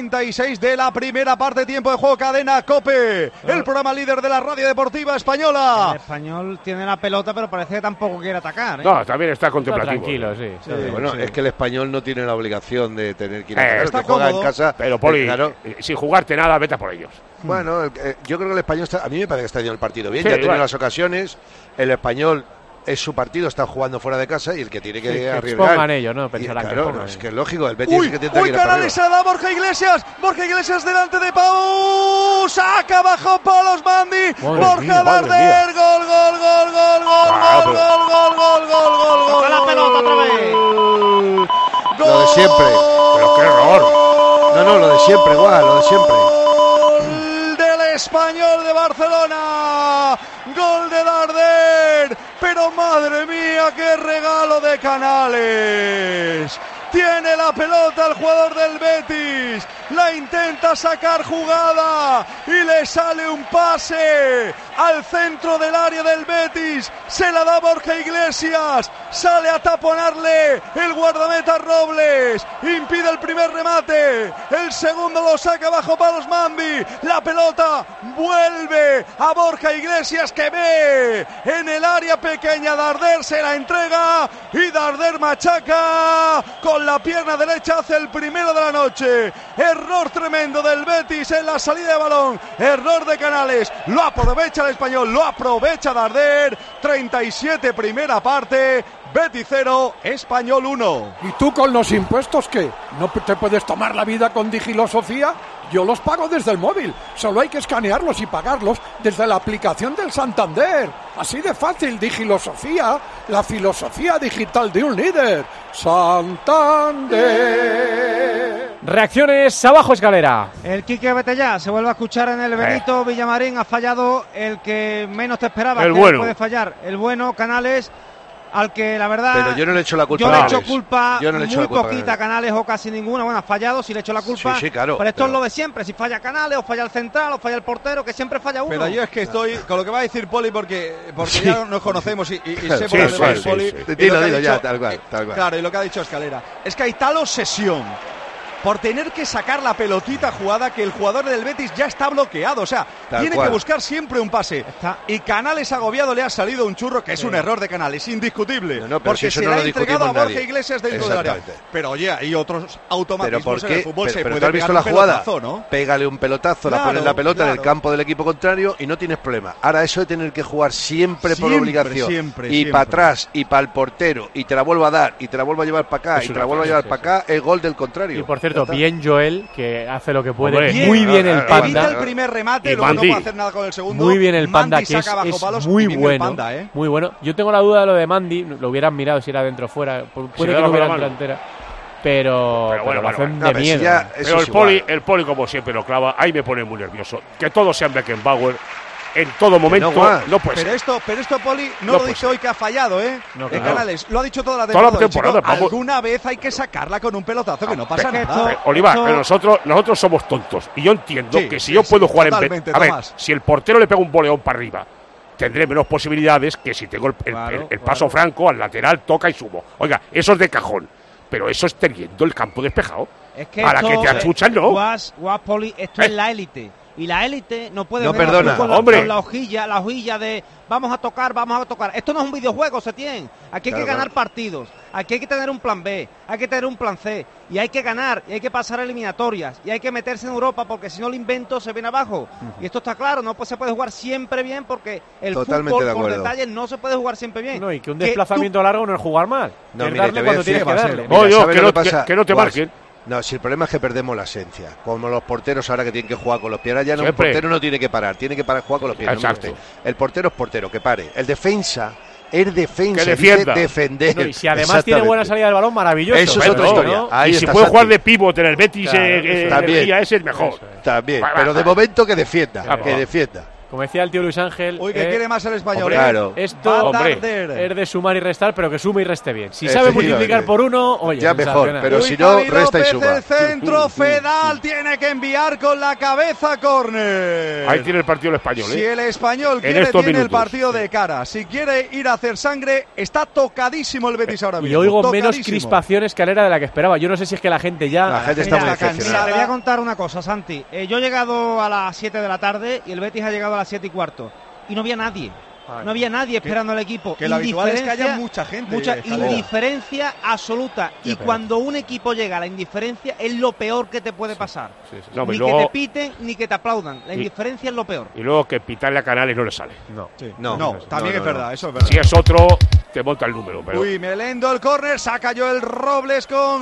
36 de la primera parte, tiempo de juego, cadena COPE. El programa líder de la radio deportiva española. El Español tiene la pelota, pero parece que tampoco quiere atacar. No, también está contemplativo. Tranquilo, Bueno, es que el Español no tiene la obligación de tener que ir a está juega en casa. Pero Poli, sin jugarte nada, vete a por ellos. Bueno, yo creo que el Español a mí me parece que está haciendo el partido bien. Ya tiene las ocasiones. El Español es su partido, está jugando fuera de casa y el que tiene que arriesgar. Pongan ellos, ¿no? Pensarán que pongan. Es que es lógico, el Betis que tiene que ir Canales se la da Borja Iglesias delante de Pau, saca bajo palos Mandy, Borja Darder, gol. Con la pelota otra vez. Lo de siempre. Pero qué error. No, lo de siempre, lo de siempre. Español de Barcelona, gol de Darder, pero madre mía, qué regalo de Canales. Tiene la pelota el jugador del Betis, la intenta sacar jugada y le sale un pase al centro del área del Betis, se la da Borja Iglesias, sale a taponarle el guardameta Robles, impide el primer remate, el segundo lo saca bajo palos Mandy, la pelota vuelve a Borja Iglesias que ve en el área pequeña, Darder se la entrega y Darder machaca con la pierna derecha, hace el primero de la noche. Error tremendo del Betis en la salida de balón. Error de Canales. Lo aprovecha el Español, lo aprovecha Darder. 37 primera parte. Betis 0, Español 1. ¿Y tú con los impuestos qué? ¿No te puedes tomar la vida con Digilosofía? Yo los pago desde el móvil. Solo hay que escanearlos y pagarlos desde la aplicación del Santander. Así de fácil, Digilosofía, la filosofía digital de un líder. Santander. Reacciones abajo, escalera. El Quique Betellá se vuelve a escuchar en el Benito Villamarín. Ha fallado el que menos te esperaba. El que bueno. puede fallar. El bueno, Canales, al que la verdad... Pero yo no le echo la culpa Yo a le Canales. echo culpa Yo no le echo muy la culpa a poquita a Canales o casi ninguna. Bueno, ha fallado, si le echo la culpa. Sí, claro. Pero esto es lo de siempre. Si falla Canales, o falla el central, o falla el portero, que siempre falla uno. Pero yo es que estoy con lo que va a decir Poli porque ya nos conocemos y sé por Sí, dónde va sí, Poli. sí. Y lo Dilo, que ha dilo, dicho- ya, tal cual. Claro, y lo que ha dicho Escalera. Es que hay tal obsesión por tener que sacar la pelotita jugada que el jugador del Betis ya está bloqueado. O sea, Tal tiene cual. que buscar siempre un pase. Y Canales agobiado le ha salido un churro que es un error de Canales, indiscutible. No, pero si porque eso se no le ha lo entregado a discutimos Borja nadie. Iglesias dentro del área. Exactamente. Pero oye, hay otros Pero automatismos ¿por en el qué? fútbol. Se Pero puede tú has visto pegar la un jugada. pelotazo, ¿no? Pégale un pelotazo, la Claro, pones la pelota en el claro. campo del equipo contrario y no tienes problema. Ahora eso de tener que jugar siempre por Siempre, obligación siempre, y siempre. para atrás y para el portero y te la vuelvo a dar y te la vuelvo a llevar para acá Es y te una la vuelvo a cosa, llevar sí, para acá, es gol del contrario. Y por cierto, Ya está. bien Joel, que hace lo que puede. Hombre, Muy bien el Panda. Evita Panda. el primer remate, Y luego no Mandy. puede hacer nada con el segundo. Muy bien el Panda, Mandy que saca bajo es palos, muy bien el bueno. Panda, ¿eh? Muy bueno. Yo tengo la duda de lo de Mandy. Lo hubieran mirado si era dentro o fuera. Puede le que daba no hubiera con la entrado entera. Pero bueno, lo hacen A de ver, si miedo. ya- eso Pero es igual. el poli, como siempre, lo clava. Ahí me pone muy nervioso. Que todo sea Beckenbauer en todo momento. Juan. No puede Pero ser. esto, Poli, no No lo puede dice hoy que ha fallado, ¿eh? No, De claro. Canales. Lo ha dicho toda la Toda la temporada. temporada, chico. vamos. Alguna vez hay que sacarla con un pelotazo que no pasa Pero- nada. Olivar, esto- pero nosotros somos tontos. Y yo entiendo Sí, que si sí, yo sí, puedo jugar totalmente, A ver, Tomás. si el portero le pega un boleón para arriba, tendré menos posibilidades que si tengo el paso franco al lateral, toca y subo. Oiga, eso es de cajón. Pero eso es teniendo el campo despejado. Es que Para esto, que te achuchan, ¿no? Guas, Poli, esto es la élite. Y la élite no puede No ver perdona. con la, Hombre. con la hojilla de vamos a tocar. Esto no es un videojuego, Setién. Aquí hay Claro, que ganar claro. partidos. Aquí hay que tener un plan B, hay que tener un plan C. Y hay que ganar, y hay que pasar eliminatorias. Y hay que meterse en Europa, porque si no el invento se viene abajo. Y esto está claro, no se puede jugar siempre bien, porque el Totalmente fútbol de por acuerdo. detalles no se puede jugar siempre bien. No, y que un tú- desplazamiento largo no es jugar mal. No, Que es mira, darle te voy a cuando decir tienes que que va a ser. darle. Mira, Oye, ¿sabes que lo no- pasa? que no te Guas, marquen. No, si el problema es que perdemos la esencia. Como los porteros ahora que tienen que jugar con los pies. Ahora ya no, el Siempre. portero no tiene que parar, tiene que parar jugar con los pies. no me Exacto. guste. El portero es portero, que pare. El defensa es defensa. Que dice defienda. defender. No, y si además tiene buena Exactamente. salida del balón, maravilloso. Eso es otra Pero, historia. ¿no? Ahí y si está puede Santi. jugar de pívot en el Betis, Claro, eso también. energía, ese es mejor. Eso es. También, Va, pero va, de va. momento que defienda. Vamos. Que defienda. Como decía el tío Luis Ángel, Hoy que quiere más el español. hombre, ¿eh? claro. esto Va a hombre, Darder. es de sumar y restar, pero que sume y reste bien. Si sabe Efectivamente. multiplicar por uno, oye, Ya mejor, sensacional. pero Uy, si no, Javi resta y López, suma. el centro, Fedal tiene que enviar con la cabeza córner. Ahí tiene el partido el español, Si ¿eh? el español En quiere, estos tiene el minutos. partido de cara. Si quiere ir a hacer sangre, está tocadísimo el Betis ahora Y mismo. oigo menos tocadísimo. crispación escalera de la que esperaba. Yo no sé si es que la gente ya... La gente está Mira, muy está decepcionada. cansada. Te voy a contar una cosa, Santi. Yo he llegado a las 7 de la tarde y el Betis ha llegado a las 7 y cuarto. Y no había nadie. No había nadie esperando al equipo. Que lo habitual es que haya Indiferencia- mucha gente. Mucha Escalera. indiferencia absoluta. Y pero- cuando un equipo llega a la indiferencia es lo peor que te puede pasar. No, Ni pero que luego- te piten ni que te aplaudan. La Y- indiferencia es lo peor. Y luego que pitarle a Canales no le sale. No. Sí. No, No, no, también no, es no. verdad, eso es verdad. Si es otro, te monta el número. Pero Uy, Melendo el córner, saca Joel Robles con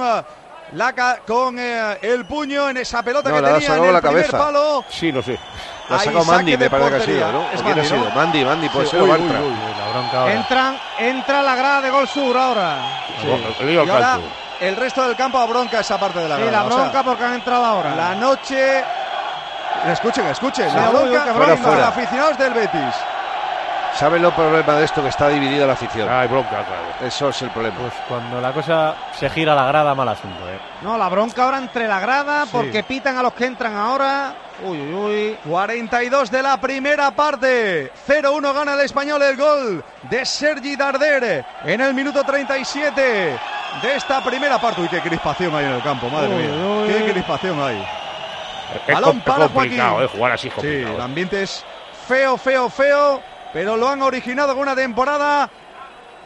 el puño en esa pelota No, que la ha tenía en sacado el la primer cabeza. palo. sí, no sé. La ha Ahí sacado saque Mandy, de me parece que ha portería. sido, ¿no? Es ¿O quién ha Mandy, ¿no? sido? Mandy, puede Sí, ser, uy, o uy, Bartra. uy. La bronca ahora. Entra la grada de Gol Sur ahora. Le digo al Y ahora canto. el resto del campo abronca esa parte de la Sí, grada. la o sea, bronca porque han entrado ahora. la noche. Escuchen, Sí, la uy, uy, bronca qué de bronca. los Fuera. aficionados del Betis. ¿Saben los problemas de esto? Que está dividida la afición. Ay, bronca, claro. Eso es el problema. Pues cuando la cosa se gira a la grada, mal asunto, ¿eh? No, la bronca ahora entre la grada porque pitan a los que entran ahora. Uy, uy, uy. 42 de la primera parte. 0-1 gana el español, el gol de Sergi Darder en el minuto 37 de esta primera parte. Uy, qué crispación hay en el campo, madre Uy, mía. uy. Qué crispación hay. Es, Balón es para complicado, Joaquín. jugar así es Sí, complicado. el ambiente es feo, pero lo han originado con una temporada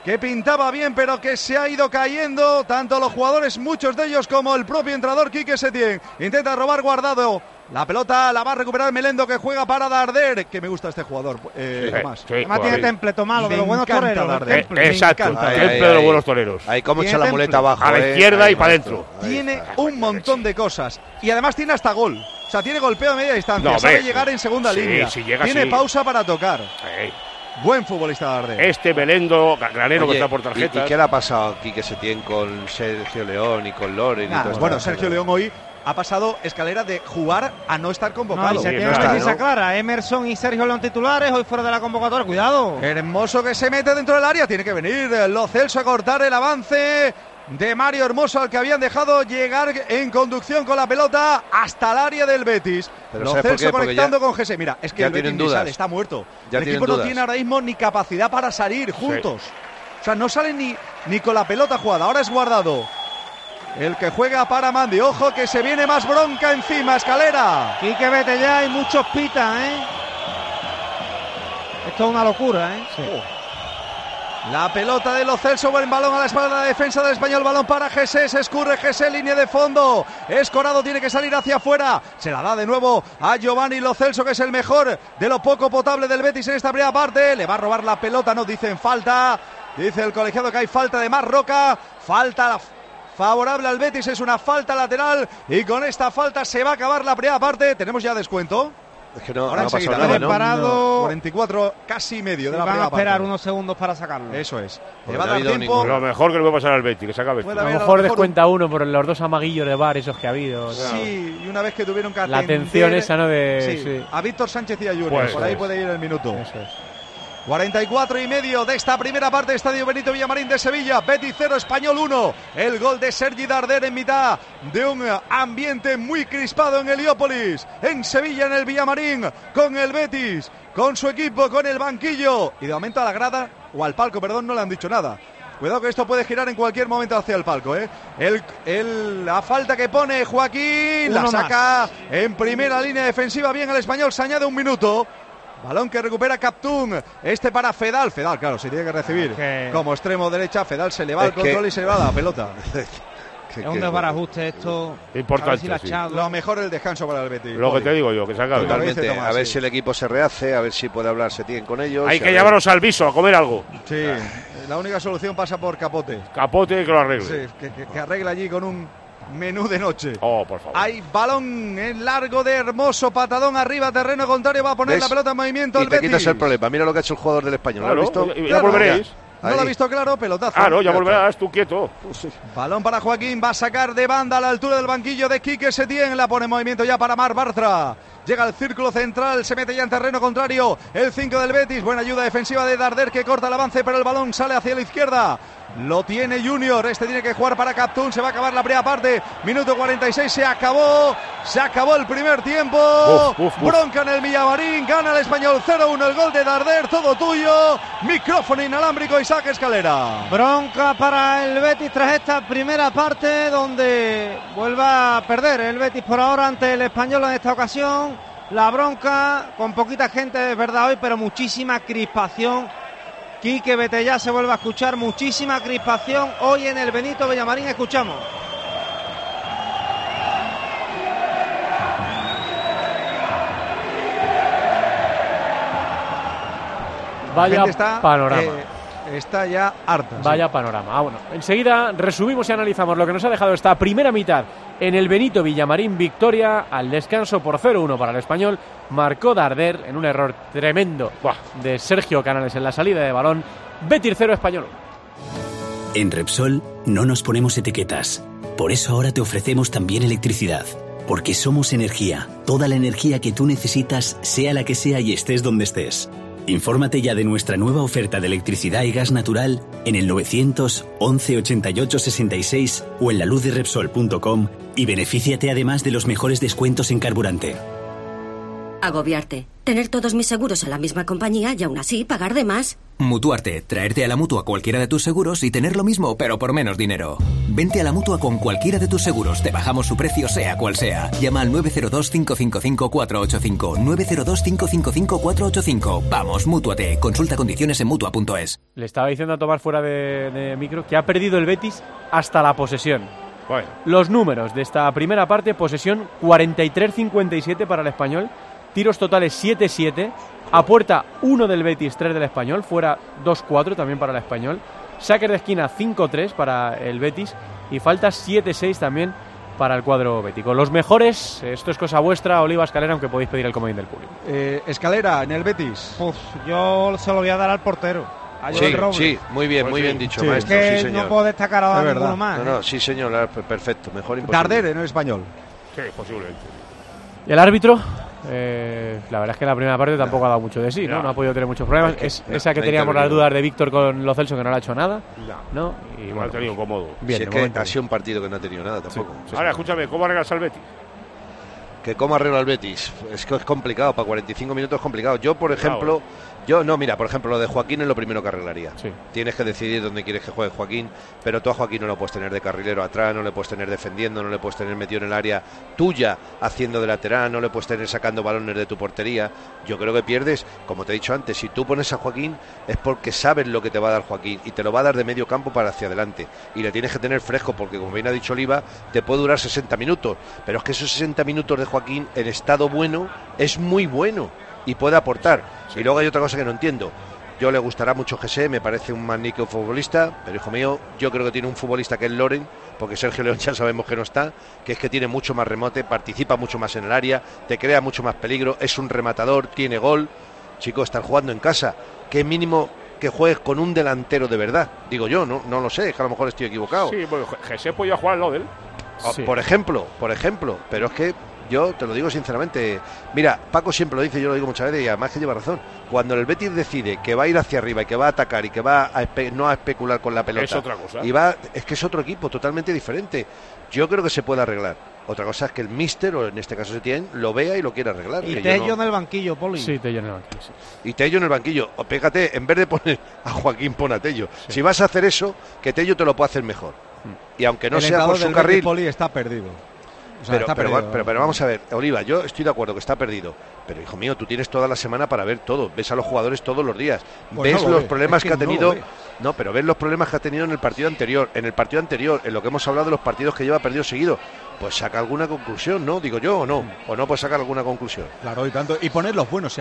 que pintaba bien pero que se ha ido cayendo, tanto los jugadores, muchos de ellos, como el propio entrenador Quique Setién. Intenta robar Guardado, la pelota la va a recuperar Melendo, que juega para Darder, que me gusta este jugador, Tomás. Además tiene temple, Tomás, de los buenos toreros. Exacto, temple de los buenos toreros. Ahí cómo echa la muleta abajo. A la izquierda y para adentro. Tiene un montón de cosas y además tiene hasta gol. O sea, tiene golpeo a media distancia, No, sabe llegar en segunda línea, si llega, tiene sí. pausa para tocar. Buen futbolista Darder. Este Melendo, Granero, que está por tarjetas. ¿Y qué le ha pasado aquí que se tiene con Sergio León y con Loren? Bueno, Sergio León hoy ha pasado escalera de jugar a no estar convocado. No, y se tiene noticia clara. Emerson y Sergio León titulares, hoy fuera de la convocatoria. Cuidado. Hermoso, que se mete dentro del área. Tiene que venir Lo Celso a cortar el avance de Mario Hermoso, al que habían dejado llegar en conducción con la pelota hasta el área del Betis. Pero Lo Celso conectando con Gese. Mira, es que el Betis ni sale, está muerto. El equipo no tiene ahora mismo ni capacidad para salir juntos. O sea, no salen ni con la pelota jugada. Ahora es Guardado el que juega para Mandi. Ojo, que se viene más bronca encima, Escalera. Quique, vete ya, hay muchos pitas, Esto es una locura, Sí. La pelota de Lo Celso, buen balón a la espalda de la defensa del Español, balón para Gese, se escurre Gese, línea de fondo, Escorado tiene que salir hacia afuera, se la da de nuevo a Giovanni Lo Celso, que es el mejor de lo poco potable del Betis en esta primera parte, le va a robar la pelota, no dicen falta, dice el colegiado que hay falta de Marroca, falta favorable al Betis, es una falta lateral y con esta falta se va a acabar la primera parte. Tenemos ya descuento. Es que no, ahora no ha pasado enseguida, nada, parado 44, casi medio de la van a primera esperar parte. unos segundos para sacarlo. Eso es. Pues Le va a no ha dar habido tiempo. Lo mejor que le puede pasar al Betis, que se acabe. Puede A lo haber mejor un- descuenta uno por los dos amaguillos de bar esos que ha habido. Sí, y una vez que tuvieron que La atender, atención esa, ¿no? Sí, a Víctor Sánchez y a Junior, Pues por ahí es. puede ir el minuto. Eso es. 44 y medio de esta primera parte de Estadio Benito Villamarín de Sevilla. Betis 0, Español 1. El gol de Sergi Darder en mitad de un ambiente muy crispado en Heliópolis, en Sevilla, en el Villamarín, con el Betis, con su equipo, con el banquillo. Y de momento a la grada, o al palco, perdón, no le han dicho nada. Cuidado que esto puede girar en cualquier momento hacia el palco, la falta que pone Joaquín, la saca en primera línea defensiva. Bien el Español, se añade un minuto. Balón que recupera Captún. Este para Fedal. Fedal, claro, se tiene que recibir como extremo derecha. Fedal se le va al control y se le va la pelota. Es un desbarajuste esto. Importante, sí. Lo mejor el descanso para el Betis. Lo que te digo yo, que se acabe. Totalmente. Tomás, A ver sí. si el equipo se rehace, a ver si puede hablar Setién con ellos. Hay que llevarlos al viso a comer algo. Sí, la única solución pasa por Capote. Capote que lo arregle. Sí, que arregle allí con un menú de noche. Oh, por favor. Hay balón en largo de Hermoso, patadón arriba, terreno contrario, va a poner ¿Ves? la pelota en movimiento Y el te Betis. quitas el problema. Mira lo que ha hecho el jugador del Español. ¿Lo has Claro, visto? ya volveréis. No lo ha visto claro, pelotazo. Ah, no, ya está. volverás, tú quieto. Balón para Joaquín, va a sacar de banda a la altura del banquillo de Quique Setién, la pone en movimiento ya para Mar Bartra. Llega al círculo central, se mete ya en terreno contrario el 5 del Betis, buena ayuda defensiva de Darder que corta el avance, pero el balón sale hacia la izquierda. Lo tiene Junior, este tiene que jugar para Captún, se va a acabar la primera parte, minuto 46, se acabó el primer tiempo. Bronca en el Villamarín, gana el Español 0-1, el gol de Darder, todo tuyo. Micrófono inalámbrico, Isaac Escalera. Bronca para el Betis tras esta primera parte, donde vuelve a perder el Betis por ahora ante el Español en esta ocasión. La bronca con poquita gente, es verdad, hoy, pero muchísima crispación. Quique Betellá se vuelve a escuchar, muchísima crispación hoy en el Benito Villamarín. Escuchamos. Vaya Está, panorama. Está ya harta. Vaya panorama. Bueno, enseguida resumimos y analizamos lo que nos ha dejado esta primera mitad en el Benito Villamarín. Victoria al descanso por 0-1 para el Español. Marcó Darder en un error tremendo de Sergio Canales en la salida de balón. Betis 0, Español. En Repsol no nos ponemos etiquetas. Por eso ahora te ofrecemos también electricidad. Porque somos energía. Toda la energía que tú necesitas, sea la que sea y estés donde estés. Infórmate ya de nuestra nueva oferta de electricidad y gas natural en el 911 88 66 o en laluzderepsol.com y benefíciate además de los mejores descuentos en carburante. Agobiarte, Tener todos mis seguros en la misma compañía y aún así pagar de más. Mutuarte, traerte a la Mutua cualquiera de tus seguros y tener lo mismo, pero por menos dinero. Vente a la Mutua con cualquiera de tus seguros, te bajamos su precio sea cual sea. Llama al 902-555-485, 902-555-485. Vamos, Mútuate, consulta condiciones en Mutua.es. Le estaba diciendo a Tomás fuera de micro que ha perdido el Betis hasta la posesión. Bueno. Los números de esta primera parte: posesión 43-57 para el Español, tiros totales 7-7, a puerta 1 del Betis, 3 del Español, fuera 2-4 también para el Español, saques de esquina 5-3 para el Betis y faltas 7-6 también para el cuadro bético. Los mejores, esto es cosa vuestra, Oliva, Escalera, aunque podéis pedir el comodín del público. Escalera, en el Betis. Yo se lo voy a dar al portero. Sí, muy bien dicho, sí. maestro. Es que sí, señor. no puedo destacar a ninguno más. No, sí, señor, perfecto, mejor imposible. Dardere, en el Español. Sí, posiblemente. ¿Y el árbitro? La verdad es que la primera parte tampoco ha dado mucho de sí, ¿no? No ha podido tener muchos problemas. Esa que teníamos las dudas de Víctor con Lo Celso, que no le ha hecho nada. No. Y bueno, ha tenido cómodo. Bien, si es que ha sido un partido que no ha tenido nada tampoco. Sí. Ahora, escúchame, ¿cómo arreglas al Betis? Que cómo arregla el Betis. Es que es complicado, para 45 minutos es complicado. Yo, por ejemplo, por ejemplo, lo de Joaquín es lo primero que arreglaría. Sí. Tienes que decidir dónde quieres que juegue Joaquín, pero tú a Joaquín no lo puedes tener de carrilero atrás, no le puedes tener defendiendo, no le puedes tener metido en el área tuya haciendo de lateral, no le puedes tener sacando balones de tu portería. Yo creo que pierdes, como te he dicho antes, si tú pones a Joaquín es porque sabes lo que te va a dar Joaquín y te lo va a dar de medio campo para hacia adelante y le tienes que tener fresco porque, como bien ha dicho Oliva, te puede durar 60 minutos, pero es que esos 60 minutos de Joaquín en estado bueno es muy bueno y puede aportar. Sí. Y luego hay otra cosa que no entiendo. Yo le gustará mucho José, me parece un magnífico futbolista, pero hijo mío, yo creo que tiene un futbolista que es Loren, porque Sergio León ya sabemos que no está, que es que tiene mucho más remote, participa mucho más en el área, te crea mucho más peligro, es un rematador, tiene gol. Chicos, están jugando en casa, que mínimo que juegues con un delantero de verdad, digo yo, no lo sé, es que a lo mejor estoy equivocado. Sí, bueno, José podía jugar al lado de él. Sí. Por ejemplo, pero es que yo te lo digo sinceramente, mira, Paco siempre lo dice, yo lo digo muchas veces y además que lleva razón. Cuando el Betis decide que va a ir hacia arriba y que va a atacar y que va no a especular con la pelota, es otra cosa. Es que es otro equipo totalmente diferente. Yo creo que se puede arreglar. Otra cosa es que el míster, o en este caso Setién, lo vea y lo quiera arreglar. Y Tello en el banquillo, Poli. Sí, Tello en el banquillo. Sí. Y Tello en el banquillo. O fíjate, en vez de poner a Joaquín, pon a Tello. Sí. Si vas a hacer eso, que Tello te lo puede hacer mejor. Y aunque no sea por su carril. Poli está perdido. O sea, pero vamos a ver, Oliva, yo estoy de acuerdo que está perdido, pero hijo mío, tú tienes toda la semana para ver todo, ves a los jugadores todos los días, pues ves los problemas que ha tenido, pero ves los problemas que ha tenido en el partido anterior, en lo que hemos hablado de los partidos que lleva perdido seguido, pues saca alguna conclusión, ¿no? Digo yo, o no puedes sacar alguna conclusión. Claro, y tanto, y poner los buenos,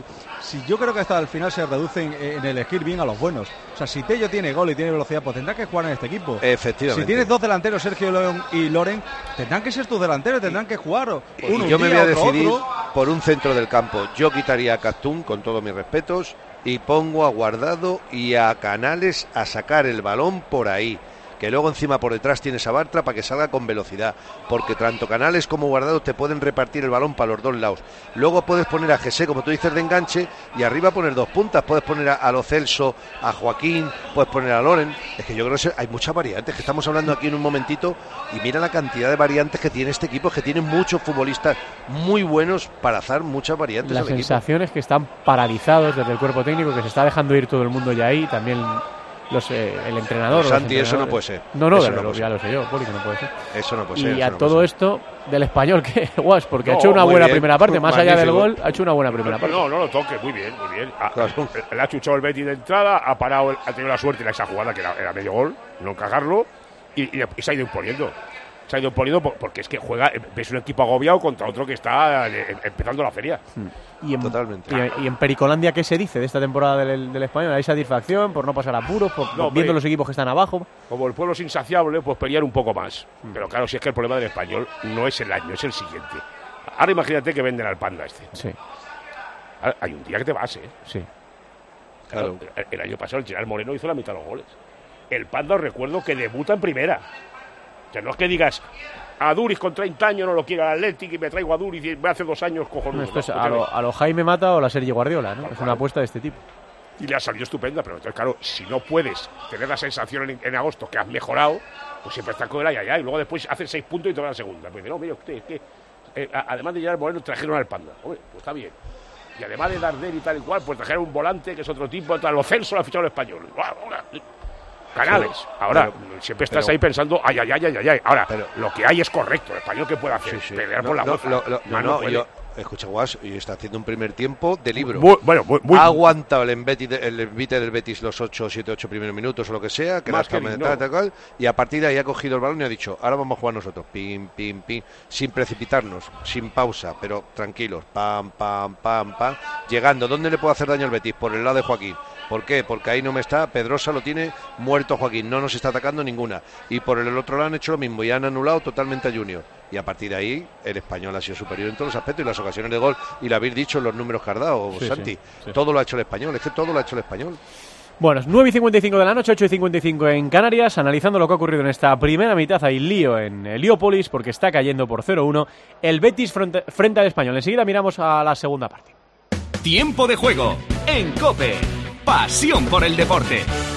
si yo creo que hasta el final se reducen en elegir bien a los buenos, o sea, si Tello tiene gol y tiene velocidad, pues tendrá que jugar en este equipo. Efectivamente. Si tienes dos delanteros, Sergio León y Loren, tendrán que ser tus delanteros, tendrán que jugar uno. Y yo me voy a decidir por un centro del campo. Yo quitaría a Castún, con todos mis respetos, y pongo a Guardado y a Canales a sacar el balón por ahí. Que luego encima por detrás tienes a Bartra para que salga con velocidad, porque tanto Canales como Guardado te pueden repartir el balón para los dos lados. Luego puedes poner a José, como tú dices, de enganche, y arriba poner dos puntas, puedes poner a Lo Celso, a Joaquín, puedes poner a Loren. Es que yo creo que hay muchas variantes, que estamos hablando aquí en un momentito, y mira la cantidad de variantes que tiene este equipo, que tiene muchos futbolistas muy buenos para hacer muchas variantes. La sensación es que están paralizados desde el cuerpo técnico, que se está dejando ir todo el mundo ya ahí, también el entrenador. Santi, eso no puede ser. Ya lo sé yo, Poli, que no puede ser. Eso no puede ser. Y a todo esto del Español, que guas, porque ha hecho una buena primera parte, más allá del gol, ha hecho una buena primera parte. No lo toque, muy bien. Le ha chuchado el Betis de entrada, ha parado, ha tenido la suerte en esa jugada que era medio gol, no encajarlo, y se ha ido imponiendo. Se ha ido imponiendo porque es que ves un equipo agobiado contra otro que está empezando la feria. Totalmente. Y en Pericolandia, ¿qué se dice de esta temporada del Español? ¿Hay satisfacción por no pasar apuros, viendo los equipos que están abajo? Como el pueblo es insaciable, pues pelear un poco más. Pero claro, si es que el problema del Español no es el año, es el siguiente. Ahora imagínate que venden al Panda este. Sí. Hay un día que te vas, ¿eh? Sí. Claro. El año pasado el Gerard Moreno hizo la mitad de los goles. El Panda, os recuerdo que debuta en primera. O sea, no es que digas a Duriz con 30 años no lo quiero al Atlético y me traigo a Duriz y hace 2 años cojonudo. Esto es a lo Jaime Mata o la Sergio Guardiola, ¿no? Es una apuesta de este tipo. Y le ha salido estupenda, pero entonces, claro, si no puedes tener la sensación en agosto que has mejorado, pues siempre estás con el ay, y luego después haces 6 puntos y te va a la segunda. Pues no, mire usted, es que además de Gerard Moreno trajeron al Panda. Hombre, pues está bien. Y además de Darder y tal y cual, pues trajeron un volante que es otro tipo, tal, Lo Celso lo ha fichado el Español. Canales. Ahora, siempre estás ahí pensando, ay. Ahora, lo que hay es correcto. El Español, ¿qué puede hacer? Pelear por la UEFA. Escucha, Guas, y está haciendo un primer tiempo de libro. Muy ha aguantado el envite del Betis los 7-8 primeros minutos o lo que sea, que más y a partir de ahí ha cogido el balón y ha dicho, ahora vamos a jugar nosotros, pim, sin precipitarnos, sin pausa, pero tranquilos, pam, llegando. ¿Dónde le puede hacer daño al Betis? Por el lado de Joaquín. ¿Por qué? Porque ahí no me está, Pedrosa lo tiene muerto Joaquín, no nos está atacando ninguna. Y por el otro lado han hecho lo mismo y han anulado totalmente a Junior. Y a partir de ahí, el Español ha sido superior en todos los aspectos y las ocasiones de gol, y lo habéis dicho, los números que has dado, Santi. Todo lo ha hecho el Español, es que todo lo ha hecho el Español. Bueno, es 9:55 de la noche, 8:55 en Canarias, analizando lo que ha ocurrido en esta primera mitad. Hay lío en Heliópolis porque está cayendo por 0-1 el Betis frente al Español. Enseguida miramos a la segunda parte. Tiempo de juego en COPE. Pasión por el deporte.